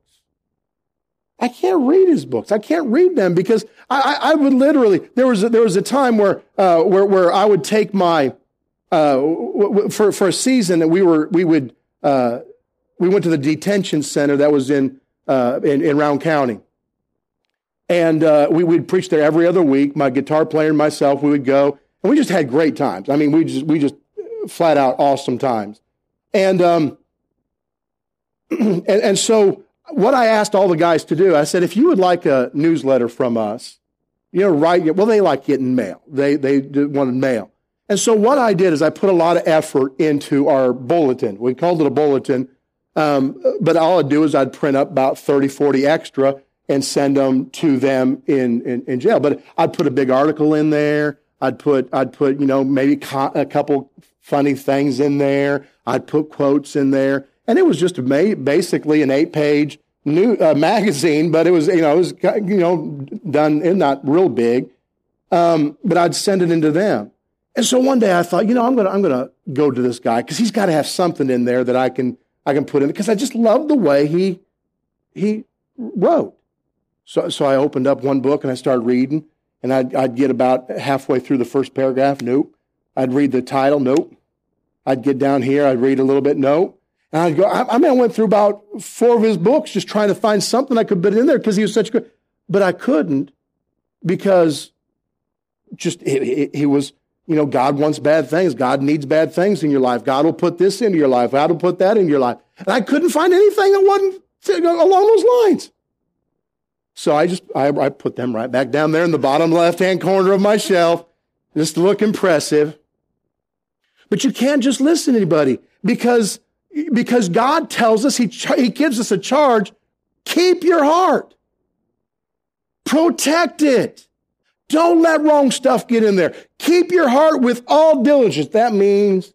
A: I can't read his books. I can't read them because I, I, I would literally, there was a, there was a time where, uh, where, where I would take my, uh, for, for a season that we were, we would, uh, we went to the detention center that was in, uh, in, in Round County. And, uh, we would preach there every other week. My guitar player and myself, we would go and we just had great times. I mean, we just, we just flat out awesome times. And, um, and, and so, what I asked all the guys to do, I said, if you would like a newsletter from us, you know, write, well, they like getting mail. They, they wanted mail. And so what I did is I put a lot of effort into our bulletin. We called it a bulletin. Um, but all I'd do is I'd print up about thirty, forty extra and send them to them in, in, in jail. But I'd put a big article in there. I'd put, I'd put, you know, maybe co- a couple funny things in there. I'd put quotes in there. And it was just a, basically an eight-page new uh, magazine, but it was, you know, it was, you know, done, and not real big. Um, but I'd send it into them. And so one day I thought, you know, I'm gonna, I'm gonna go to this guy because he's got to have something in there that I can, I can put in because I just love the way he, he wrote. So, so I opened up one book and I started reading, and I'd, I'd get about halfway through the first paragraph. Nope. I'd read the title. Nope. I'd get down here. I'd read a little bit. Nope. And I'd go, I, I mean, I went through about four of his books just trying to find something I could put in there because he was such good, but I couldn't because just, he, he was, you know, God wants bad things. God needs bad things in your life. God will put this into your life. God will put that in your life. And I couldn't find anything that wasn't along those lines. So I just, I, I put them right back down there in the bottom left-hand corner of my shelf just to look impressive. But you can't just listen to anybody because Because God tells us, he, he gives us a charge, keep your heart. Protect it. Don't let wrong stuff get in there. Keep your heart with all diligence. That means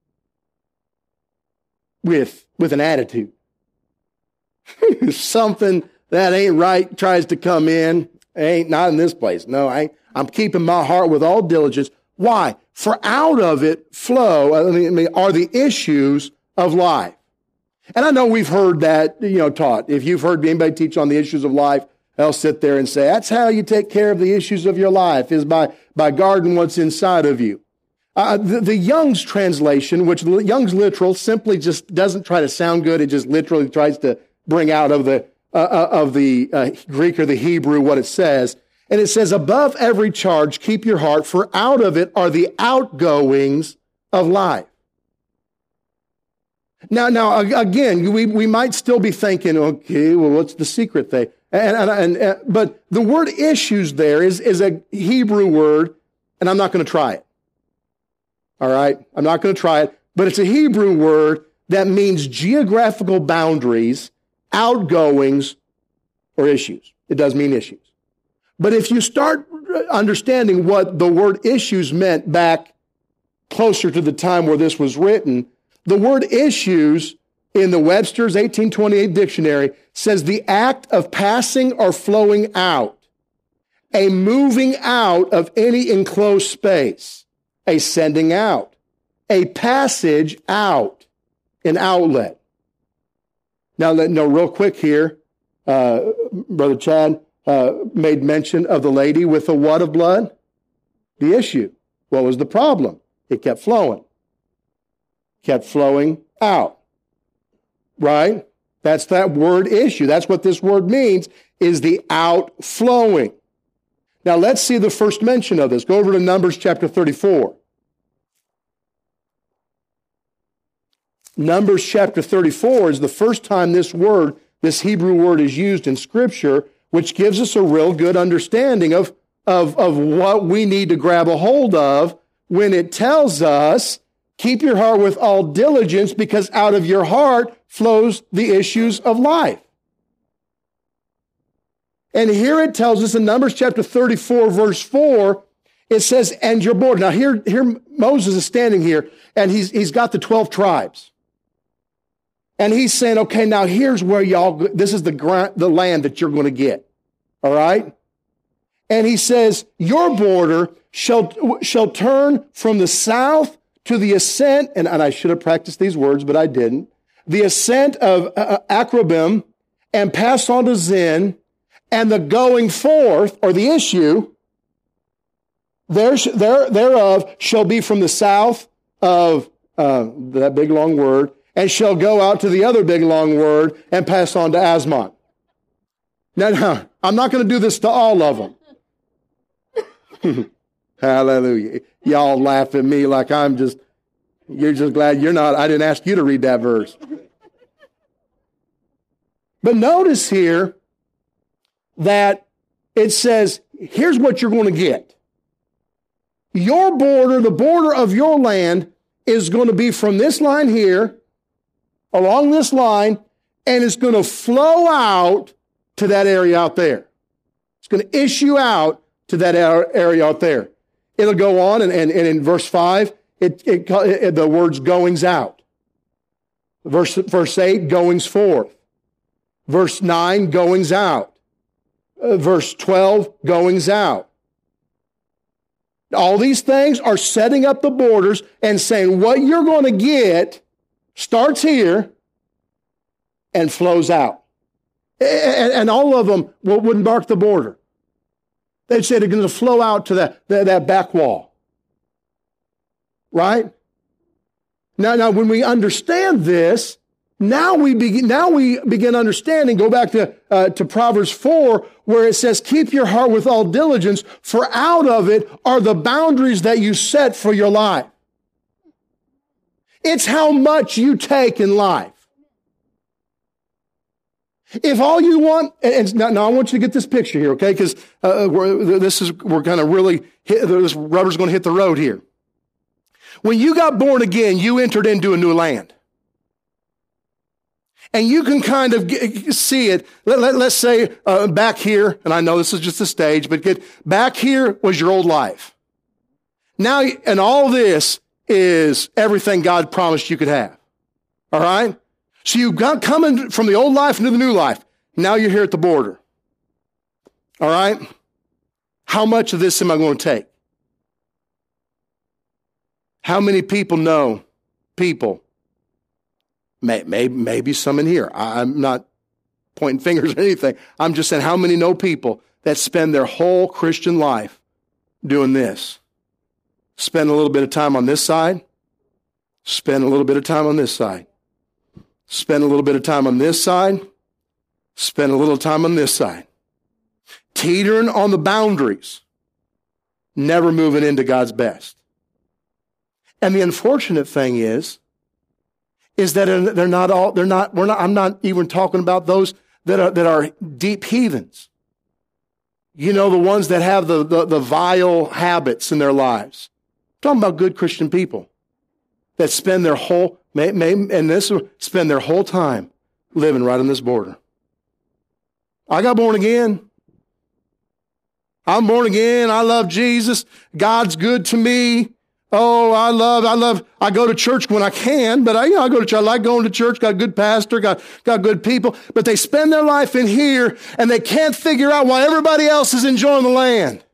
A: with, with an attitude. If something that ain't right tries to come in, ain't not in this place. No, I, I'm keeping my heart with all diligence. Why? For out of it flow, I mean, are the issues of life. And I know we've heard that, you know, taught. If you've heard anybody teach on the issues of life, they'll sit there and say, that's how you take care of the issues of your life, is by, by guarding what's inside of you. Uh, the, the Young's translation, which Young's literal simply just doesn't try to sound good. It just literally tries to bring out of the, uh, of the uh, Greek or the Hebrew what it says. And it says, above every charge, keep your heart, for out of it are the outgoings of life. Now, now again, we, we might still be thinking, okay, well, what's the secret thing? And, and, and, and but the word issues there is, is a Hebrew word, and I'm not going to try it. All right? I'm not going to try it, but it's a Hebrew word that means geographical boundaries, outgoings, or issues. It does mean issues. But if you start understanding what the word issues meant back closer to the time where this was written, the word issues in the Webster's eighteen twenty-eight dictionary says the act of passing or flowing out, a moving out of any enclosed space, a sending out, a passage out, an outlet. Now, let know real quick here, uh, Brother Chad uh, made mention of the lady with the what of blood? The issue. What was the problem? It kept flowing. Kept flowing out. Right? That's that word issue. That's what this word means, is the outflowing. Now let's see the first mention of this. Go over to Numbers chapter thirty-four. Numbers chapter thirty-four is the first time this word, this Hebrew word, is used in Scripture, which gives us a real good understanding of, of, of what we need to grab a hold of when it tells us, keep your heart with all diligence, because out of your heart flows the issues of life. And here it tells us in Numbers chapter thirty-four, verse four, it says, and your border. Now here, here Moses is standing here, and he's, he's got the twelve tribes. And he's saying, okay, now here's where y'all, this is the ground, the land that you're going to get. All right? And he says, your border shall, shall turn from the south to the ascent, and, and I should have practiced these words, but I didn't, the ascent of uh, Akrabim, and pass on to Zin, and the going forth, or the issue, there, there, thereof shall be from the south of uh, that big long word, and shall go out to the other big long word, and pass on to Asmon. Now, now I'm not going to do this to all of them. Hallelujah. Y'all laugh at me like I'm just, you're just glad you're not, I didn't ask you to read that verse. But notice here that it says, here's what you're going to get. Your border, the border of your land, is going to be from this line here, along this line, and it's going to flow out to that area out there. It's going to issue out to that area out there. It'll go on, and, and, and in verse five, it, it, it, the words goings out. Verse, verse eight, goings forth. Verse nine, goings out. Uh, verse twelve, goings out. All these things are setting up the borders and saying what you're going to get starts here and flows out. And, and all of them would mark the border. They'd say they're going to flow out to that, that, that back wall. Right? Now, now, when we understand this, now we begin, now we begin understanding, go back to, uh, to Proverbs four, where it says, keep your heart with all diligence, for out of it are the boundaries that you set for your life. It's how much you take in life. If all you want, and now, now I want you to get this picture here, okay? Because uh, we're, this is we're going to really hit, this rubber's going to hit the road here. When you got born again, you entered into a new land, and you can kind of get, see it. Let, let, let's say uh, back here, and I know this is just a stage, but get back here was your old life. Now, and all this is everything God promised you could have. All right. So you've got coming from the old life into the new life. Now you're here at the border. All right? How much of this am I going to take? How many people know people? May, may, maybe some in here. I'm not pointing fingers or anything. I'm just saying how many know people that spend their whole Christian life doing this? Spend a little bit of time on this side. Spend a little bit of time on this side. Spend a little bit of time on this side. Spend a little time on this side. Teetering on the boundaries. Never moving into God's best. And the unfortunate thing is, is that they're not all, they're not, we're not, I'm not even talking about those that are, that are deep heathens. You know, the ones that have the, the, the vile habits in their lives. I'm talking about good Christian people that spend their whole, May, may, and this spend their whole time living right on this border. I got born again. I'm born again. I love Jesus. God's good to me. Oh, I love, I love, I go to church when I can, but I, you know, I go to church. I like going to church. Got a good pastor, got, got good people, but they spend their life in here and they can't figure out why everybody else is enjoying the land.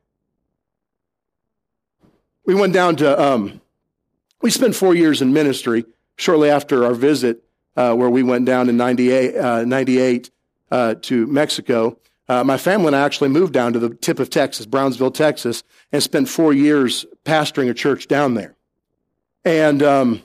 A: We went down to, um, we spent four years in ministry. Shortly after our visit, uh, where we went down in ninety-eight, uh, ninety-eight uh, to Mexico, uh, my family and I actually moved down to the tip of Texas, Brownsville, Texas, and spent four years pastoring a church down there. And um,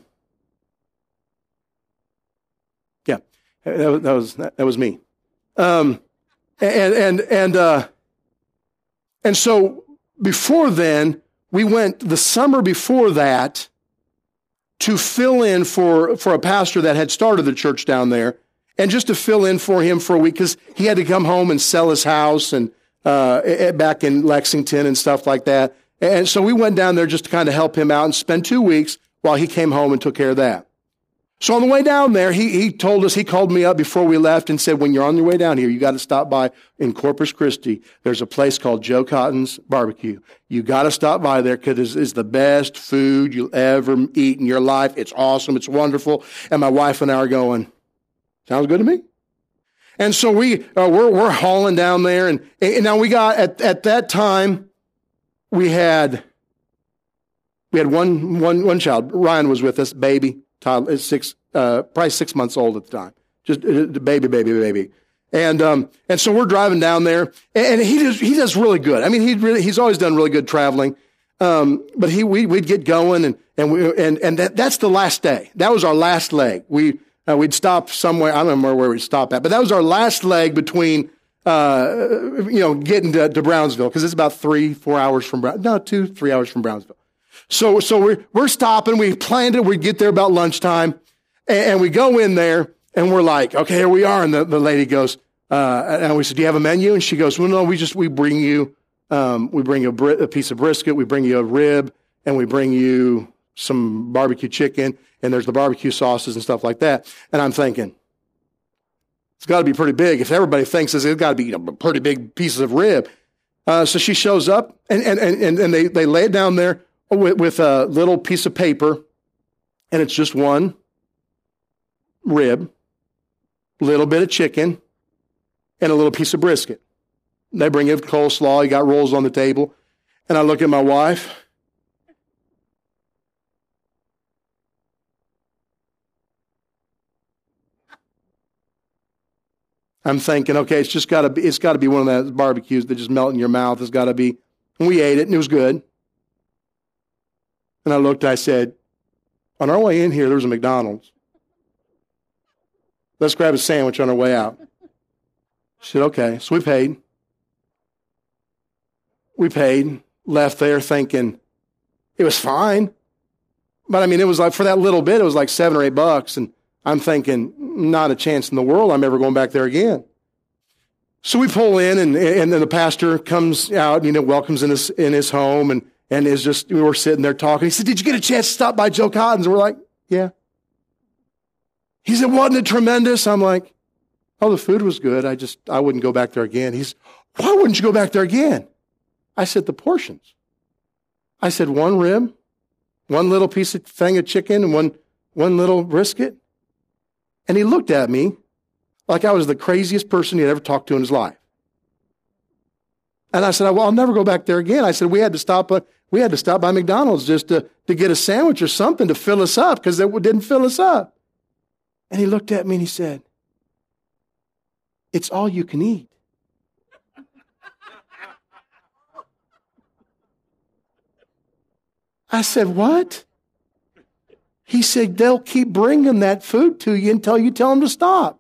A: yeah, that was that was, that was me. Um, and and and uh, and so before then, we went the summer before that to fill in for, for a pastor that had started the church down there, and just to fill in for him for a week, because he had to come home and sell his house and uh, back in Lexington and stuff like that. And so we went down there just to kind of help him out and spend two weeks while he came home and took care of that. So on the way down there, he, he told us, he called me up before we left and said, when you're on your way down here, you got to stop by in Corpus Christi. There's a place called Joe Cotton's Barbecue. You got to stop by there because it's, it's the best food you'll ever eat in your life. It's awesome. It's wonderful. And my wife and I are going, sounds good to me. And so we, uh, we're, we're hauling down there. And, and now we got, at, at that time, we had, we had one, one, one child. Ryan was with us, baby, toddler, six, uh, probably six months old at the time. Just uh, baby, baby, baby. And, um, and so we're driving down there, and he does, he does really good. I mean, he really, he's always done really good traveling. Um, but he, we, we'd get going, and, and we, and, and that, that's the last day. That was our last leg. We, uh, we'd stop somewhere. I don't remember where we'd stop at, but that was our last leg between, uh, you know, getting to, to Brownsville, because it's about three, four hours from Brown, no, two, three hours from Brownsville. So, so we're, we're stopping. We planned it. We'd get there about lunchtime, and, and we go in there, and we're like, okay, here we are. And the, the lady goes, uh, and we said, do you have a menu? And she goes, well, no, we just, we bring you, um, we bring you a, br- a piece of brisket, we bring you a rib, and we bring you some barbecue chicken, and there's the barbecue sauces and stuff like that. And I'm thinking, it's got to be pretty big. If everybody thinks this, it's got to be, you know, pretty big pieces of rib. Uh, so she shows up, and, and, and, and they, they lay it down there with, with a little piece of paper, and it's just one rib, little bit of chicken, and a little piece of brisket. They bring in coleslaw. You got rolls on the table. And I look at my wife. I'm thinking, okay, it's just got to be, it's got to be one of those barbecues that just melt in your mouth. It's got to be. And we ate it, and it was good. And I looked, I said, on our way in here, there was a McDonald's. Let's grab a sandwich on our way out. She said, okay. So we paid. We paid, left there thinking it was fine. But I mean, it was like, for that little bit, it was like seven or eight bucks. And I'm thinking, not a chance in the world I'm ever going back there again. So we pull in, and, and then the pastor comes out, you know, welcomes in his, in his home, and, and is just, we were sitting there talking. He said, did you get a chance to stop by Joe Cotton's? And we're like, yeah. He said, wasn't it tremendous? I'm like, oh, the food was good. I just, I wouldn't go back there again. He's, why wouldn't you go back there again? I said, the portions. I said, one rib, one little piece of thing of chicken, and one, one little brisket. And he looked at me like I was the craziest person he had ever talked to in his life. And I said, well, I'll never go back there again. I said, we had to stop, uh, we had to stop by McDonald's just to, to get a sandwich or something to fill us up, because it didn't fill us up. And he looked at me and he said, it's all you can eat. I said, what? He said, they'll keep bringing that food to you until you tell them to stop.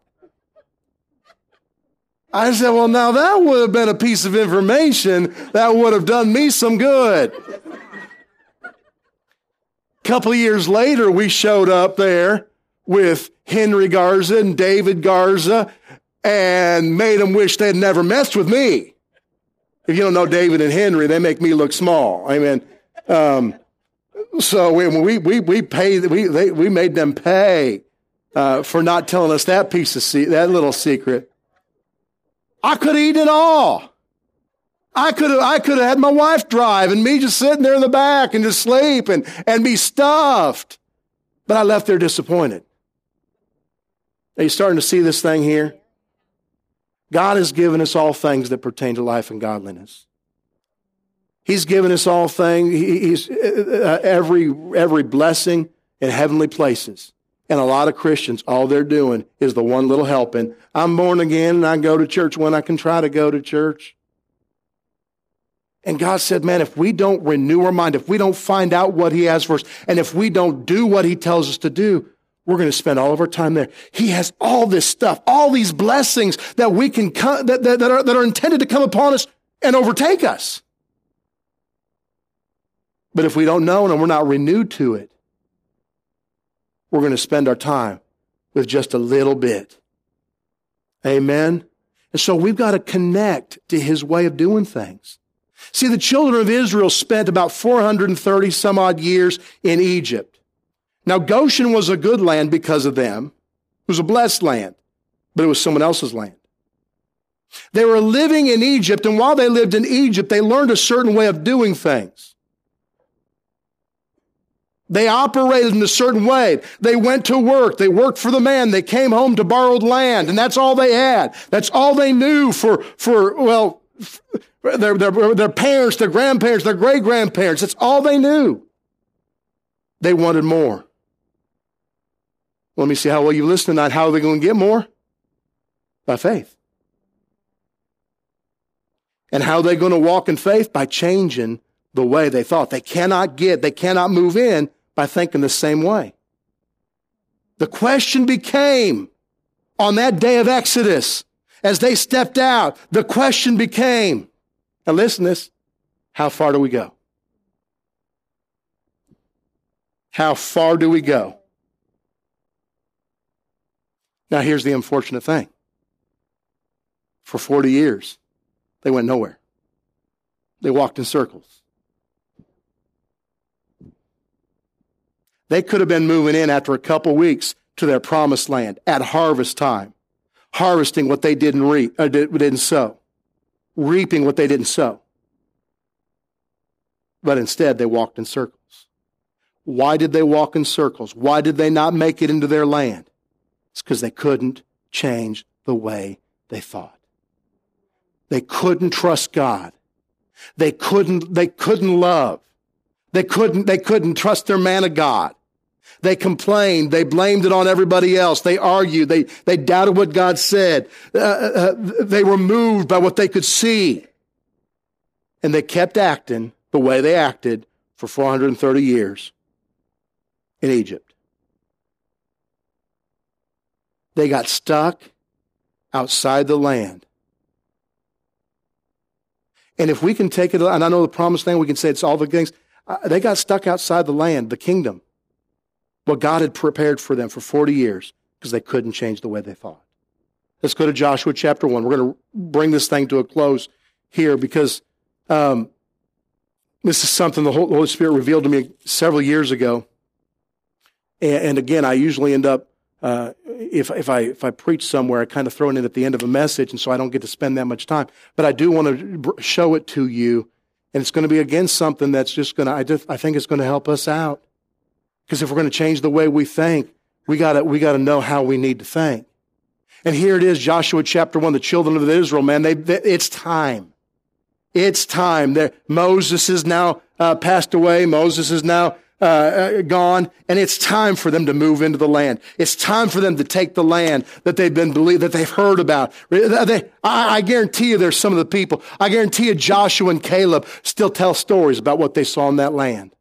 A: I said, well, now that would have been a piece of information that would have done me some good. A couple of years later, we showed up there with Henry Garza and David Garza and made them wish they'd never messed with me. If you don't know David and Henry, they make me look small. I mean, um, so we we we we paid we they, we made them pay uh, for not telling us that piece of se- that little secret. I could have eaten it all. I could have I could have had my wife drive and me just sitting there in the back and just sleep and and be stuffed. But I left there disappointed. Are you starting to see this thing here? God has given us all things that pertain to life and godliness. He's given us all things. He's uh, every every blessing in heavenly places. And a lot of Christians, all they're doing is the one little helping. I'm born again and I go to church when I can try to go to church. And God said, man, if we don't renew our mind, if we don't find out what he has for us, and if we don't do what he tells us to do, we're going to spend all of our time there. He has all this stuff, all these blessings that we can come, that, that, that are that are intended to come upon us and overtake us. But if we don't know and we're not renewed to it, we're going to spend our time with just a little bit. Amen? And so we've got to connect to his way of doing things. See, the children of Israel spent about four hundred thirty some odd years in Egypt. Now, Goshen was a good land because of them. It was a blessed land, but it was someone else's land. They were living in Egypt, and while they lived in Egypt, they learned a certain way of doing things. They operated in a certain way. They went to work. They worked for the man. They came home to borrowed land, and that's all they had. That's all they knew for, for well, their, their, their parents, their grandparents, their great-grandparents. That's all they knew. They wanted more. Let me see how well you listen tonight. How are they going to get more? By faith. And how are they going to walk in faith? By changing the way they thought. They cannot get, they cannot move in by thinking the same way. The question became, on that day of Exodus, as they stepped out, the question became, now listen to this, how far do we go? How far do we go? Now here's the unfortunate thing. For forty years, they went nowhere. They walked in circles. They could have been moving in after a couple weeks to their promised land at harvest time, harvesting what they didn't reap, or didn't sow, reaping what they didn't sow. But instead, they walked in circles. Why did they walk in circles? Why did they not make it into their land? It's because they couldn't change the way they thought. They couldn't trust God. They couldn't, they couldn't love. They couldn't, they couldn't trust their man of God. They complained. They blamed it on everybody else. They argued. They, they doubted what God said. Uh, uh, they were moved by what they could see. And they kept acting the way they acted for four hundred thirty years in Egypt. They got stuck outside the land. And if we can take it, and I know the promised land, we can say it's all the things. Uh, they got stuck outside the land, the kingdom, what God had prepared for them for forty years because they couldn't change the way they thought. Let's go to Joshua chapter one. We're going to bring this thing to a close here because um, this is something the Holy Spirit revealed to me several years ago. And, and again, I usually end up, uh, if, if, I, if I preach somewhere, I kind of throw it in at the end of a message, and so I don't get to spend that much time. But I do want to show it to you. And it's going to be, again, something that's just going to, I, just, I think it's going to help us out. Because if we're going to change the way we think, we got to we got to know how we need to think. And here it is, Joshua chapter one, the children of Israel, man, they, they it's time. It's time. They're, Moses is now uh, passed away. Moses is now uh, uh, gone. And it's time for them to move into the land. It's time for them to take the land that they've been believed, that they've heard about. They, I, I guarantee you there's some of the people, I guarantee you Joshua and Caleb still tell stories about what they saw in that land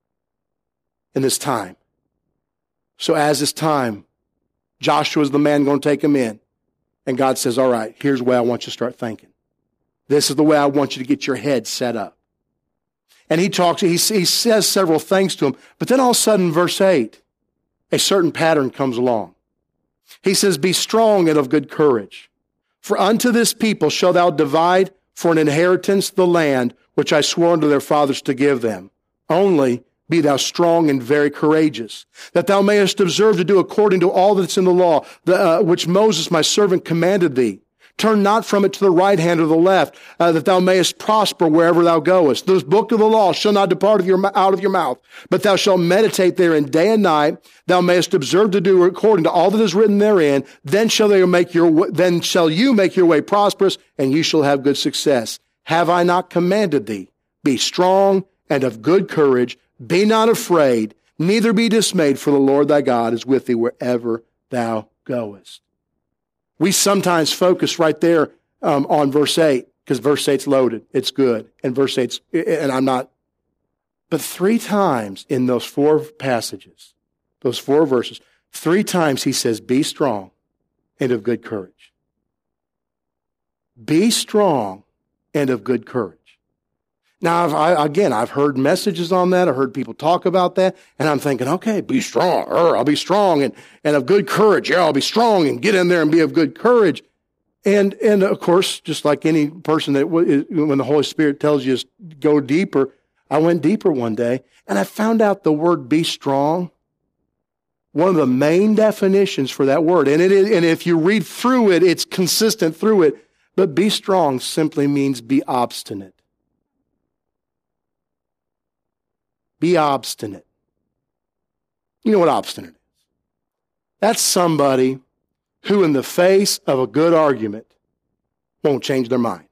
A: in this time. So as this time, Joshua's the man going to take them in. And God says, all right, here's the way I want you to start thinking. This is the way I want you to get your head set up. And he talks, he, he says several things to him, but then all of a sudden, verse eight, a certain pattern comes along. He says, be strong and of good courage. For unto this people shalt thou divide for an inheritance the land which I swore unto their fathers to give them. Only be thou strong and very courageous, that thou mayest observe to do according to all that's in the law, the, uh, which Moses my servant commanded thee. Turn not from it to the right hand or the left, uh, that thou mayest prosper wherever thou goest. This book of the law shall not depart of your, out of your mouth, but thou shalt meditate therein day and night. Thou mayest observe to do according to all that is written therein. Then shall they make your then shall you make your way prosperous, and you shall have good success. Have I not commanded thee? Be strong and of good courage. Be not afraid, neither be dismayed, for the Lord thy God is with thee wherever thou goest. We sometimes focus right there um, on verse eight, because verse eight's loaded. It's good. And verse eight's, and I'm not, but three times in those four passages, those four verses, three times he says, be strong and of good courage. Be strong and of good courage. Now, I've, I, again, I've heard messages on that. I've heard people talk about that. And I'm thinking, okay, be strong. Er, I'll be strong and, and of good courage. Yeah, I'll be strong and get in there and be of good courage. And, and of course, just like any person that w- when the Holy Spirit tells you to go deeper, I went deeper one day and I found out the word be strong, one of the main definitions for that word. And it is, and if you read through it, it's consistent through it. But be strong simply means be obstinate. Be obstinate. You know what obstinate is? That's somebody who in the face of a good argument won't change their mind.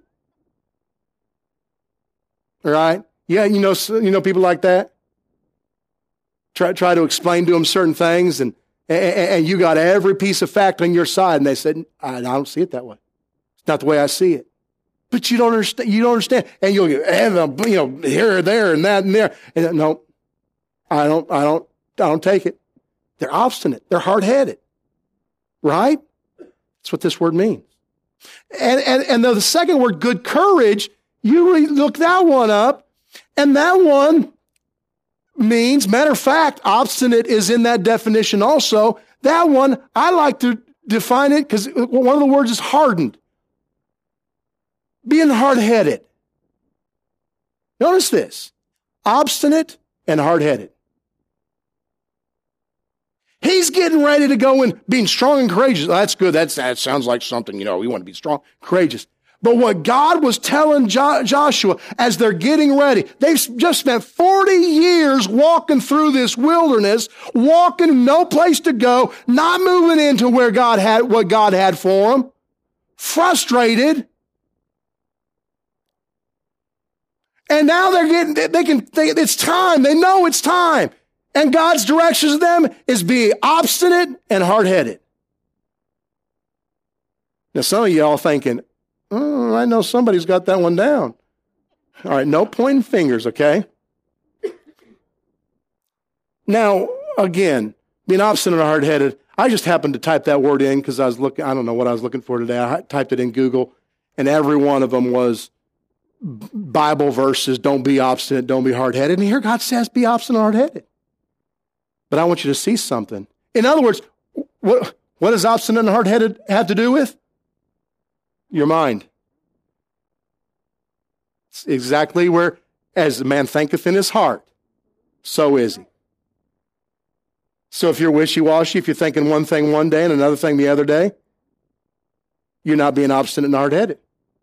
A: All right? Yeah, you know, you know people like that? Try, try to explain to them certain things, and, and, and you got every piece of fact on your side, and they said, I, I don't see it that way. It's not the way I see it. But you don't understand. You don't understand. And you'll get, and, you know, here, there, and that, and there. And no, I don't, I don't, I don't take it. They're obstinate. They're hard-headed. Right? That's what this word means. And, and, and the second word, good courage, you re- look that one up, and that one means, matter of fact, obstinate is in that definition also. That one, I like to define it because one of the words is hardened. Being hard-headed. Notice this. Obstinate and hard-headed. He's getting ready to go in being strong and courageous. That's good. That's, that sounds like something, you know, we want to be strong, courageous. But what God was telling jo- Joshua as they're getting ready, they've just spent forty years walking through this wilderness, walking, no place to go, not moving into where God had, what God had for them, frustrated. And now they're getting, they can, they, it's time. They know it's time. And God's directions to them is be obstinate and hard-headed. Now, some of y'all thinking, oh, I know somebody's got that one down. All right, no pointing fingers, okay? Now, again, being obstinate and hard-headed, I just happened to type that word in because I was looking, I don't know what I was looking for today. I typed it in Google, and every one of them was Bible verses, don't be obstinate, don't be hard-headed. And here God says, be obstinate and hard-headed. But I want you to see something. In other words, what, what does obstinate and hard-headed have to do with? Your mind. It's exactly where, as the man thinketh in his heart, so is he. So if you're wishy-washy, if you're thinking one thing one day and another thing the other day, you're not being obstinate and hard-headed.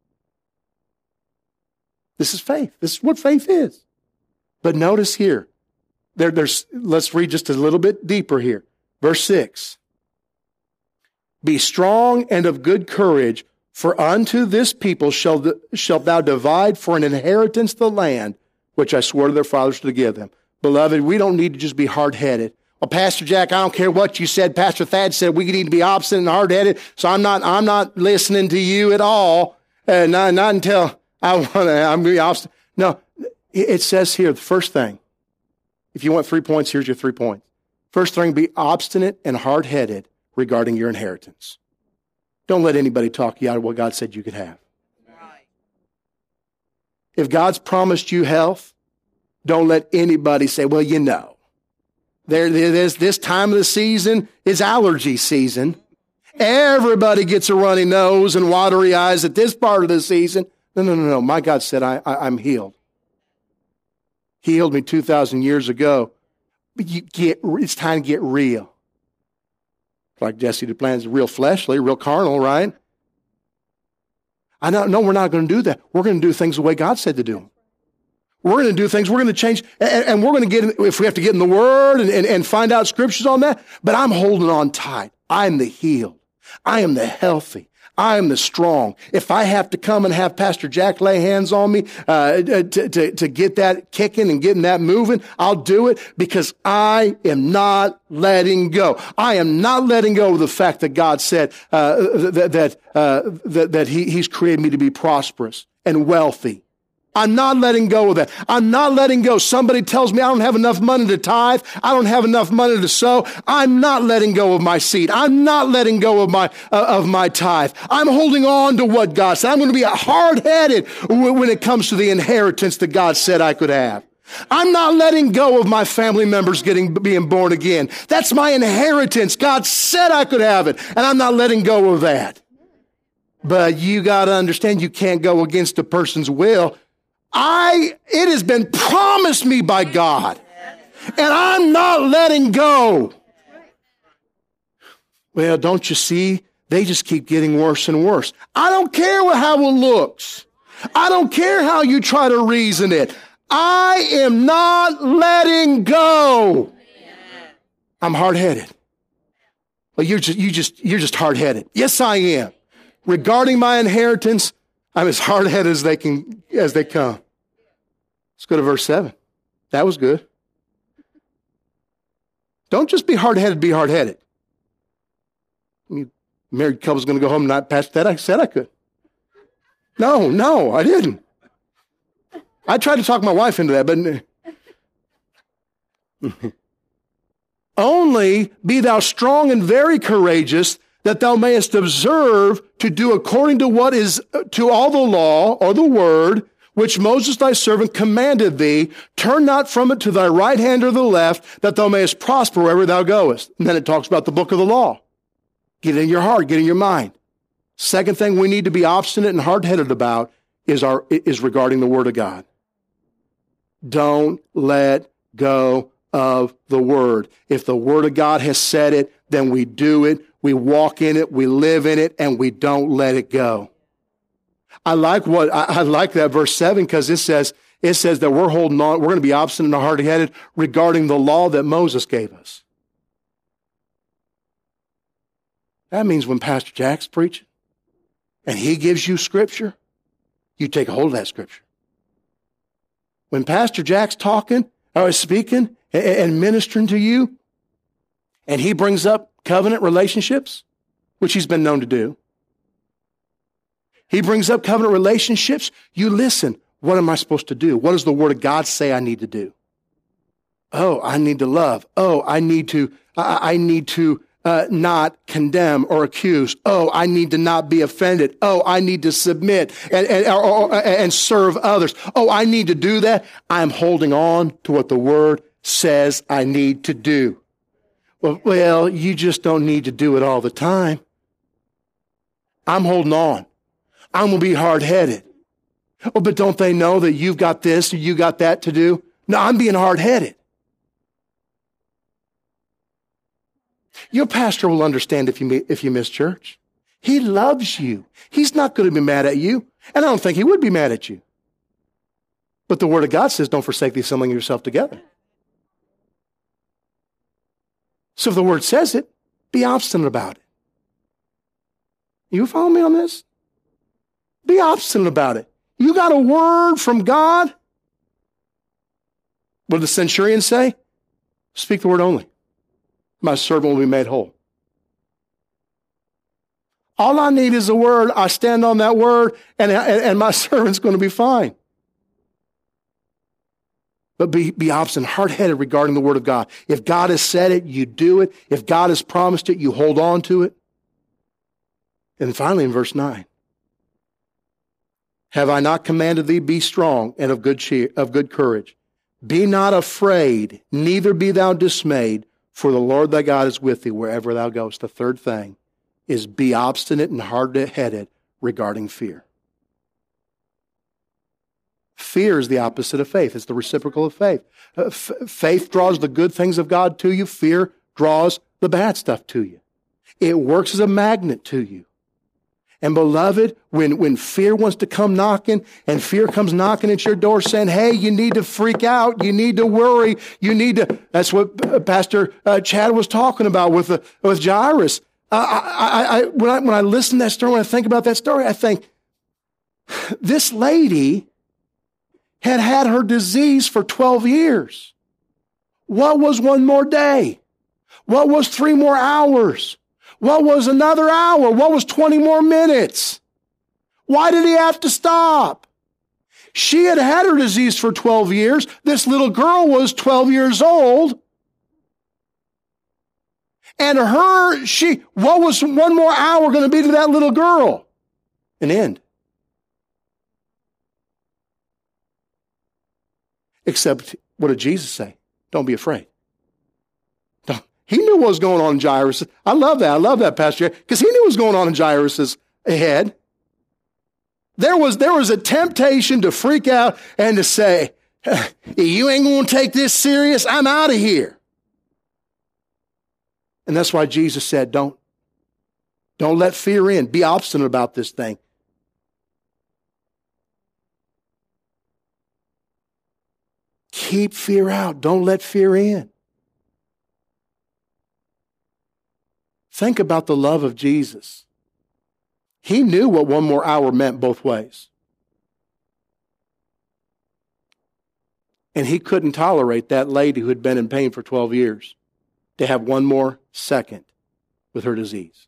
A: This is faith. This is what faith is. But notice here, There, there's, let's read just a little bit deeper here. Verse six. Be strong and of good courage, for unto this people shall shalt thou divide for an inheritance the land which I swore to their fathers to give them. Beloved, we don't need to just be hard-headed. Well, Pastor Jack, I don't care what you said. Pastor Thad said we need to be obstinate and hard-headed, so I'm not I'm not listening to you at all. Uh, not, not until I want to, I'm going to be obstinate. No, it says here, the first thing, if you want three points, here's your three points. First thing, be obstinate and hard-headed regarding your inheritance. Don't let anybody talk you out of what God said you could have. Right. If God's promised you health, don't let anybody say, well, you know, there, there's this time of the season is allergy season. Everybody gets a runny nose and watery eyes at this part of the season. No, no, no, no. My God said, I, I, I'm healed. He healed me two thousand years ago. But you get, it's time to get real. Like Jesse Duplan's real fleshly, real carnal, right? I know, no, we're not going to do that. We're going to do things the way God said to do them. We're going to do things, we're going to change, and, and we're going to get, in, if we have to get in the Word and, and, and find out scriptures on that, but I'm holding on tight. I am the healed. I am the healthy. I am the strong. If I have to come and have Pastor Jack lay hands on me uh, to, to, to get that kicking and getting that moving, I'll do it because I am not letting go. I am not letting go of the fact that God said uh, that that, uh, that that he, He's created me to be prosperous and wealthy. I'm not letting go of that. I'm not letting go. Somebody tells me I don't have enough money to tithe. I don't have enough money to sow. I'm not letting go of my seed. I'm not letting go of my uh, of my tithe. I'm holding on to what God said. I'm going to be hard-headed when it comes to the inheritance that God said I could have. I'm not letting go of my family members getting being born again. That's my inheritance. God said I could have it, and I'm not letting go of that. But you got to understand, you can't go against a person's will. I, it has been promised me by God, and I'm not letting go. Well, don't you see? They just keep getting worse and worse. I don't care how it looks. I don't care how you try to reason it. I am not letting go. I'm hard-headed. Well, you're just, you just, you're just hard-headed. Yes, I am. Regarding my inheritance, I'm as hard-headed as they can, as they come. Let's go to verse seven. That was good. Don't just be hard-headed, be hard-headed. I mean, married couple's going to go home and not pass that. I said I could. No, no, I didn't. I tried to talk my wife into that, but only be thou strong and very courageous, that thou mayest observe to do according to what is to all the law or the word, which Moses thy servant commanded thee. Turn not from it to thy right hand or the left, that thou mayest prosper wherever thou goest. And then it talks about the book of the law. Get it in your heart, get it in your mind. Second thing we need to be obstinate and hard-headed about is our is regarding the word of God. Don't let go of the word. If the word of God has said it, then we do it, we walk in it, we live in it, and we don't let it go. I like what I, I like that verse seven, because it says it says that we're holding on, we're going to be obstinate and hard-headed regarding the law that Moses gave us. That means when Pastor Jack's preaching and he gives you scripture, you take a hold of that scripture. When Pastor Jack's talking or speaking and ministering to you, and he brings up covenant relationships, which he's been known to do, he brings up covenant relationships, you listen. What am I supposed to do? What does the word of God say I need to do? Oh, I need to love. Oh, I need to, I, I need to uh, not condemn or accuse. Oh, I need to not be offended. Oh, I need to submit and, and, or, or, and serve others. Oh, I need to do that. I'm holding on to what the word says I need to do. Well, well, you just don't need to do it all the time. I'm holding on. I'm going to be hard-headed. Oh, but don't they know that you've got this or you got that to do? No, I'm being hard-headed. Your pastor will understand if you if you miss church. He loves you. He's not going to be mad at you. And I don't think he would be mad at you. But the word of God says, don't forsake the assembling yourself together. So if the word says it, be obstinate about it. You follow me on this? Be obstinate about it. You got a word from God? What did the centurion say? Speak the word only. My servant will be made whole. All I need is a word. I stand on that word, and, and, and my servant's going to be fine. But be, be obstinate, hard-headed regarding the word of God. If God has said it, you do it. If God has promised it, you hold on to it. And finally, in verse nine, have I not commanded thee, be strong and of good cheer, of good courage? Be not afraid, neither be thou dismayed, for the Lord thy God is with thee wherever thou goest. The third thing is be obstinate and hard-headed regarding fear. Fear is the opposite of faith. It's the reciprocal of faith. Uh, f- faith draws the good things of God to you. Fear draws the bad stuff to you. It works as a magnet to you. And beloved, when, when fear wants to come knocking, and fear comes knocking at your door saying, hey, you need to freak out, you need to worry, you need to, that's what Pastor uh, Chad was talking about with, uh, with Jairus. Uh, I, I, I, when, I, when I listen to that story, when I think about that story, I think, this lady had had her disease for twelve years. What was one more day? What was three more hours? What was another hour? What was twenty more minutes? Why did he have to stop? She had had her disease for twelve years. This little girl was twelve years old. And her, she, what was one more hour going to be to that little girl? An end. Except, what did Jesus say? Don't be afraid. Don't. He knew what was going on in Jairus. I love that. I love that, Pastor, because he knew what was going on in Jairus' head. There was, there was a temptation to freak out and to say, you ain't going to take this serious? I'm out of here. And that's why Jesus said, don't, don't let fear in. Be obstinate about this thing. Keep fear out. Don't let fear in. Think about the love of Jesus. He knew what one more hour meant both ways. And he couldn't tolerate that lady who had been in pain for twelve years to have one more second with her disease.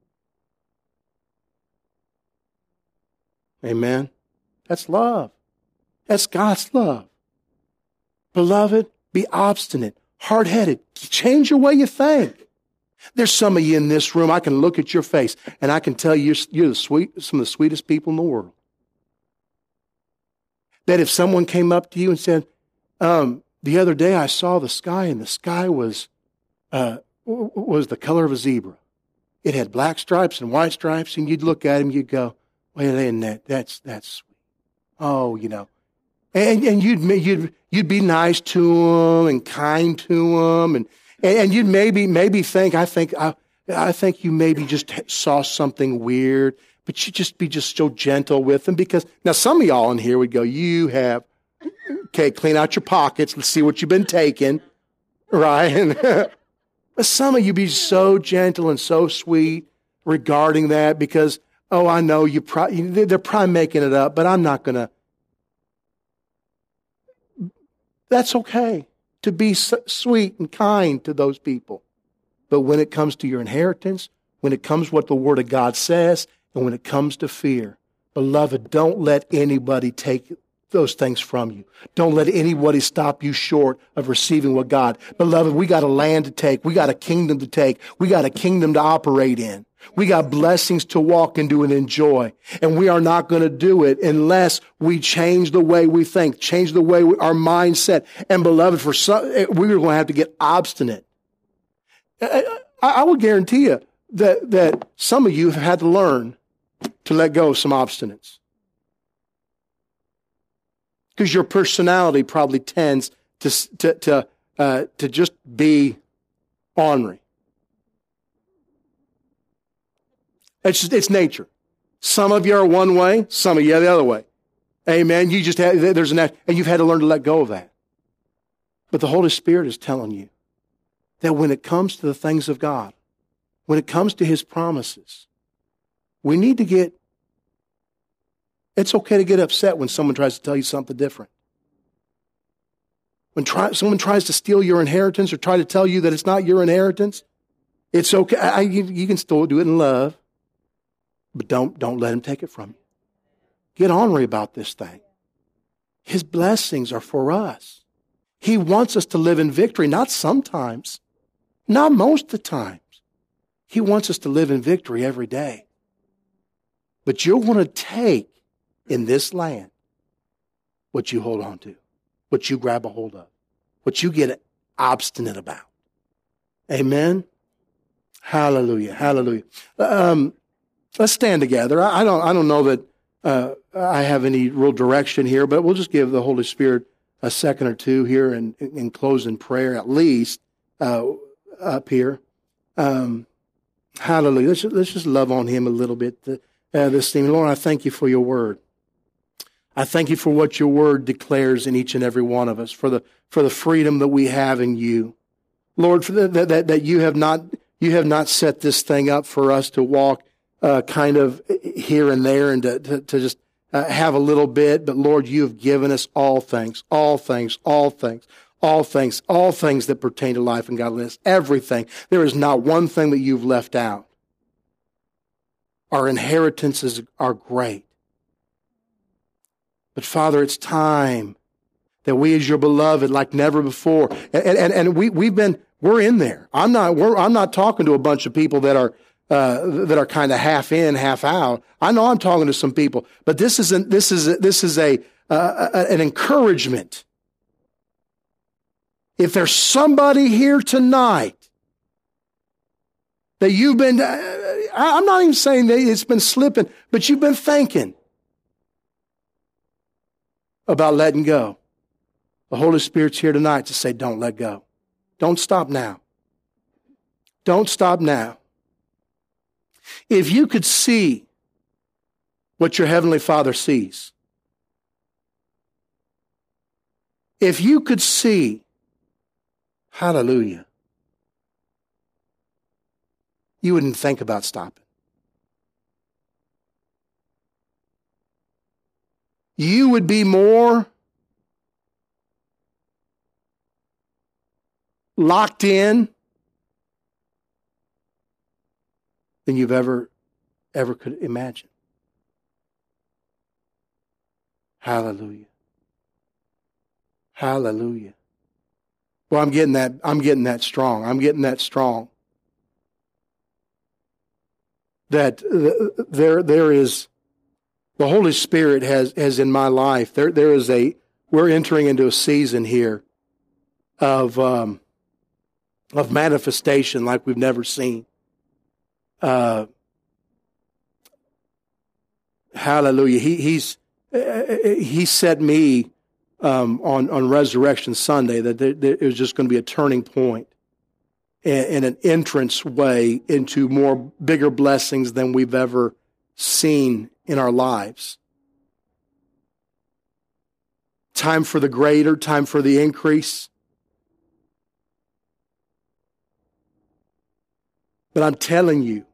A: Amen? That's love. That's God's love. Beloved, be obstinate, hard-headed. Change the way you think. There's some of you in this room, I can look at your face and I can tell you you're, you're the sweet, some of the sweetest people in the world. That if someone came up to you and said, um, the other day I saw the sky and the sky was, uh, was the color of a zebra. It had black stripes and white stripes, and you'd look at him, you'd go, well, isn't that, that's, that's sweet. Oh, you know. And, and you'd, you'd, you'd be nice to him and kind to him, and, and you'd maybe, maybe think, I think, I, I think you maybe just saw something weird, but you'd just be just so gentle with them, because now some of y'all in here would go, you have, okay, clean out your pockets, let's see what you've been taking, right? But some of you be so gentle and so sweet regarding that, because, oh, I know you pro- they're probably making it up, but I'm not going to. That's okay to be so sweet and kind to those people. But when it comes to your inheritance, when it comes what the Word of God says, and when it comes to fear, beloved, don't let anybody take those things from you. Don't let anybody stop you short of receiving what God. Beloved, we got a land to take. We got a kingdom to take. We got a kingdom to operate in. We got blessings to walk into and enjoy. And we are not going to do it unless we change the way we think, change the way we, our mindset. And beloved, for some, we're going to have to get obstinate. I, I, I will guarantee you that, that some of you have had to learn to let go of some obstinance. Because your personality probably tends to, to, to, uh, to just be ornery. It's just, it's nature. Some of you are one way, some of you are the other way. Amen. You just have, there's an, and you've had to learn to let go of that. But the Holy Spirit is telling you that when it comes to the things of God, when it comes to His promises, we need to get, it's okay to get upset when someone tries to tell you something different. When try, someone tries to steal your inheritance or try to tell you that it's not your inheritance, it's okay. I, you, you can still do it in love. But don't, don't let him take it from you. Get ornery about this thing. His blessings are for us. He wants us to live in victory, not sometimes, not most of the times. He wants us to live in victory every day. But you're going to take in this land what you hold on to, what you grab a hold of, what you get obstinate about. Amen? Hallelujah, hallelujah. Um, Let's stand together. I don't, I don't know that uh, I have any real direction here, but we'll just give the Holy Spirit a second or two here and, and close in prayer, at least uh, up here. Um, hallelujah. Let's, let's just love on Him a little bit uh, this evening. Lord, I thank You for Your Word. I thank You for what Your Word declares in each and every one of us, for the for the freedom that we have in You, Lord. For the, that that that You have not You have not set this thing up for us to walk Uh, kind of here and there and to, to, to just uh, have a little bit. But Lord, You have given us all things, all things, all things, all things, all things that pertain to life and godliness, everything. There is not one thing that You've left out. Our inheritances are great. But Father, it's time that we as Your beloved, like never before, and, and, and we, we've been, we're in there. I'm not, we're, I'm not talking to a bunch of people that are Uh, that are kind of half in, half out. I know I'm talking to some people, but this isn't. This is a, this is a, uh, a an encouragement. If there's somebody here tonight that you've been, uh, I'm not even saying that it's been slipping, but you've been thinking about letting go. The Holy Spirit's here tonight to say, don't let go. Don't stop now. Don't stop now. If you could see what your Heavenly Father sees, if you could see, hallelujah, you wouldn't think about stopping. You would be more locked in than you've ever, ever could imagine. Hallelujah. Hallelujah. Well, I'm getting that, I'm getting that strong. I'm getting that strong. That there, there is, the Holy Spirit has, has in my life, there, there is a, we're entering into a season here of, um, of manifestation like we've never seen. Uh, hallelujah. He, he's, uh, he set me, um, on, on Resurrection Sunday that there, there, it was just going to be a turning point and, and an entrance way into more bigger blessings than we've ever seen in our lives. Time for the greater, time for the increase. But I'm telling you,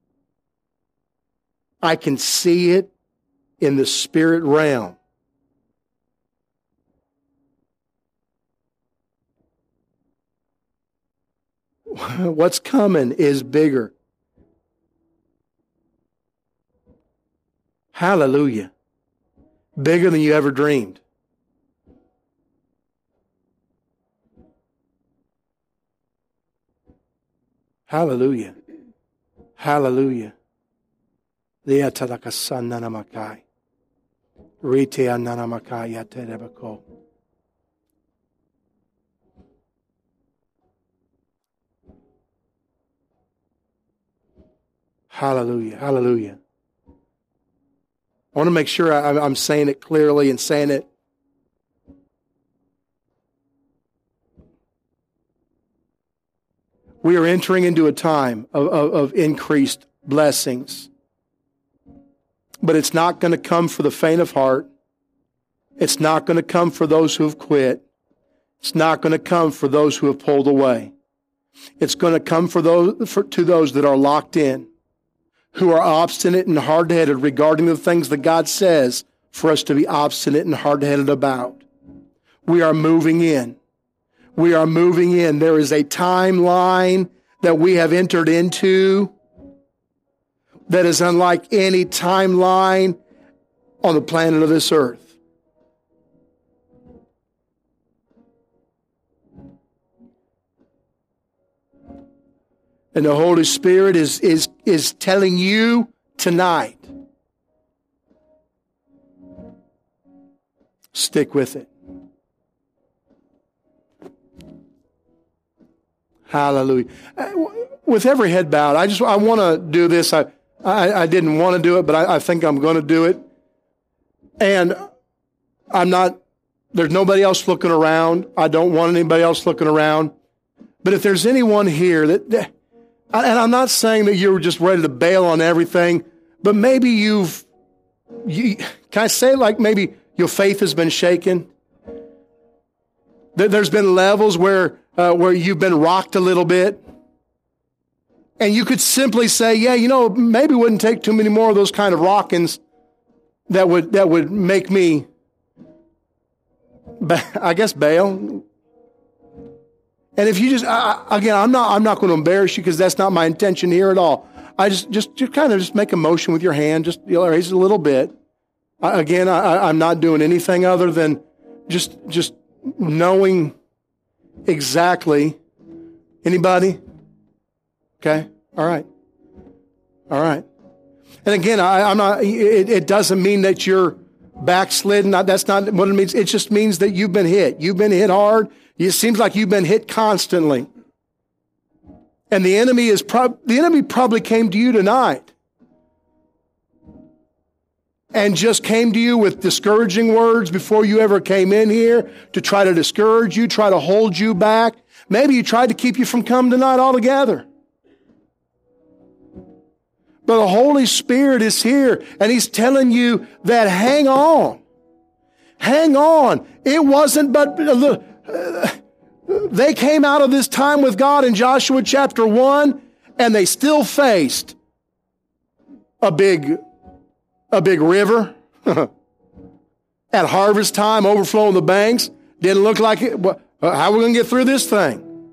A: I can see it in the spirit realm. What's coming is bigger. Hallelujah. Bigger than you ever dreamed. Hallelujah. Hallelujah. Hallelujah. Hallelujah. I want to make sure I'm saying it clearly and saying it. We are entering into a time of, of, of increased blessings. But it's not going to come for the faint of heart. It's not going to come for those who have quit. It's not going to come for those who have pulled away. It's going to come for those for, to those that are locked in, who are obstinate and hard-headed regarding the things that God says for us to be obstinate and hard-headed about. We are moving in. We are moving in. There is a timeline that we have entered into that is unlike any timeline on the planet of this earth. And the Holy Spirit is, is, is telling you tonight, stick with it. Hallelujah. With every head bowed, I just I want to do this. I, I, I didn't want to do it, but I, I think I'm going to do it. And I'm not, there's nobody else looking around. I don't want anybody else looking around. But if there's anyone here that, that and I'm not saying that you're just ready to bail on everything, but maybe you've, you, can I say like maybe your faith has been shaken? There's been levels where uh, where you've been rocked a little bit. And you could simply say, yeah, you know, maybe it wouldn't take too many more of those kind of rockings that would that would make me, I guess, bail. And if you just, I, again, I'm not, I'm not going to embarrass you because that's not my intention here at all. I just, just, just kind of just make a motion with your hand, just you know, raise it a little bit. I, again, I, I'm not doing anything other than just, just knowing exactly. Anybody? Okay. All right. All right. And again, I, I'm not, it, it doesn't mean that you're backslidden. That's not what it means. It just means that you've been hit. You've been hit hard. It seems like you've been hit constantly. And the enemy is prob- the enemy probably came to you tonight and just came to you with discouraging words before you ever came in here to try to discourage you, try to hold you back. Maybe he tried to keep you from coming tonight altogether. But the Holy Spirit is here and he's telling you that hang on. Hang on. It wasn't but a little... Uh, they came out of this time with God in Joshua chapter one, and they still faced a big, a big river at harvest time, overflowing the banks. Didn't look like it. How are we going to get through this thing?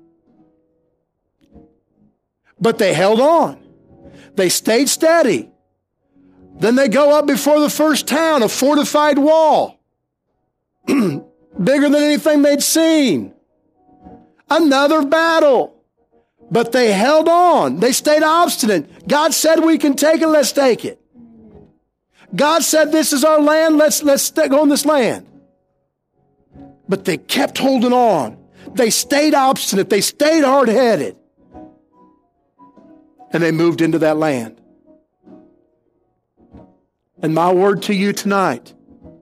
A: But they held on. They stayed steady. Then they go up before the first town, a fortified wall, bigger than anything they'd seen. Another battle. But they held on. They stayed obstinate. God said we can take it, let's take it. God said this is our land, let's, let's go in this land. But they kept holding on. They stayed obstinate. They stayed hard-headed. And they moved into that land. And my word to you tonight,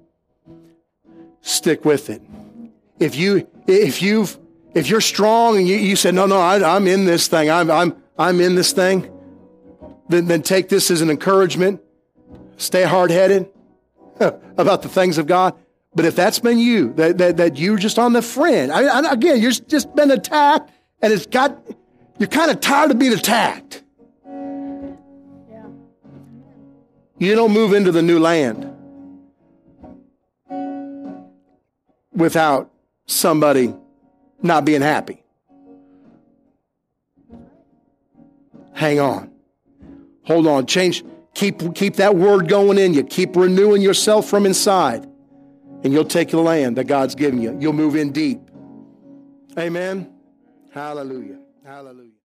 A: stick with it. If you, if you've, if you're strong and you, you said, no, no, I, I'm in this thing. I'm, I'm, I'm in this thing. Then, then take this as an encouragement. Stay hard-headed about the things of God. But if that's been you, that, that, that you're just on the fringe, I, I, again, you're just been attacked and it's got, you're kind of tired of being attacked.
B: Yeah.
A: You don't move into the new land without somebody not being happy. Hang on. Hold on. Change. Keep, keep that word going in you. Keep renewing yourself from inside. And you'll take the land that God's given you. You'll move in deep. Amen. Hallelujah. Hallelujah.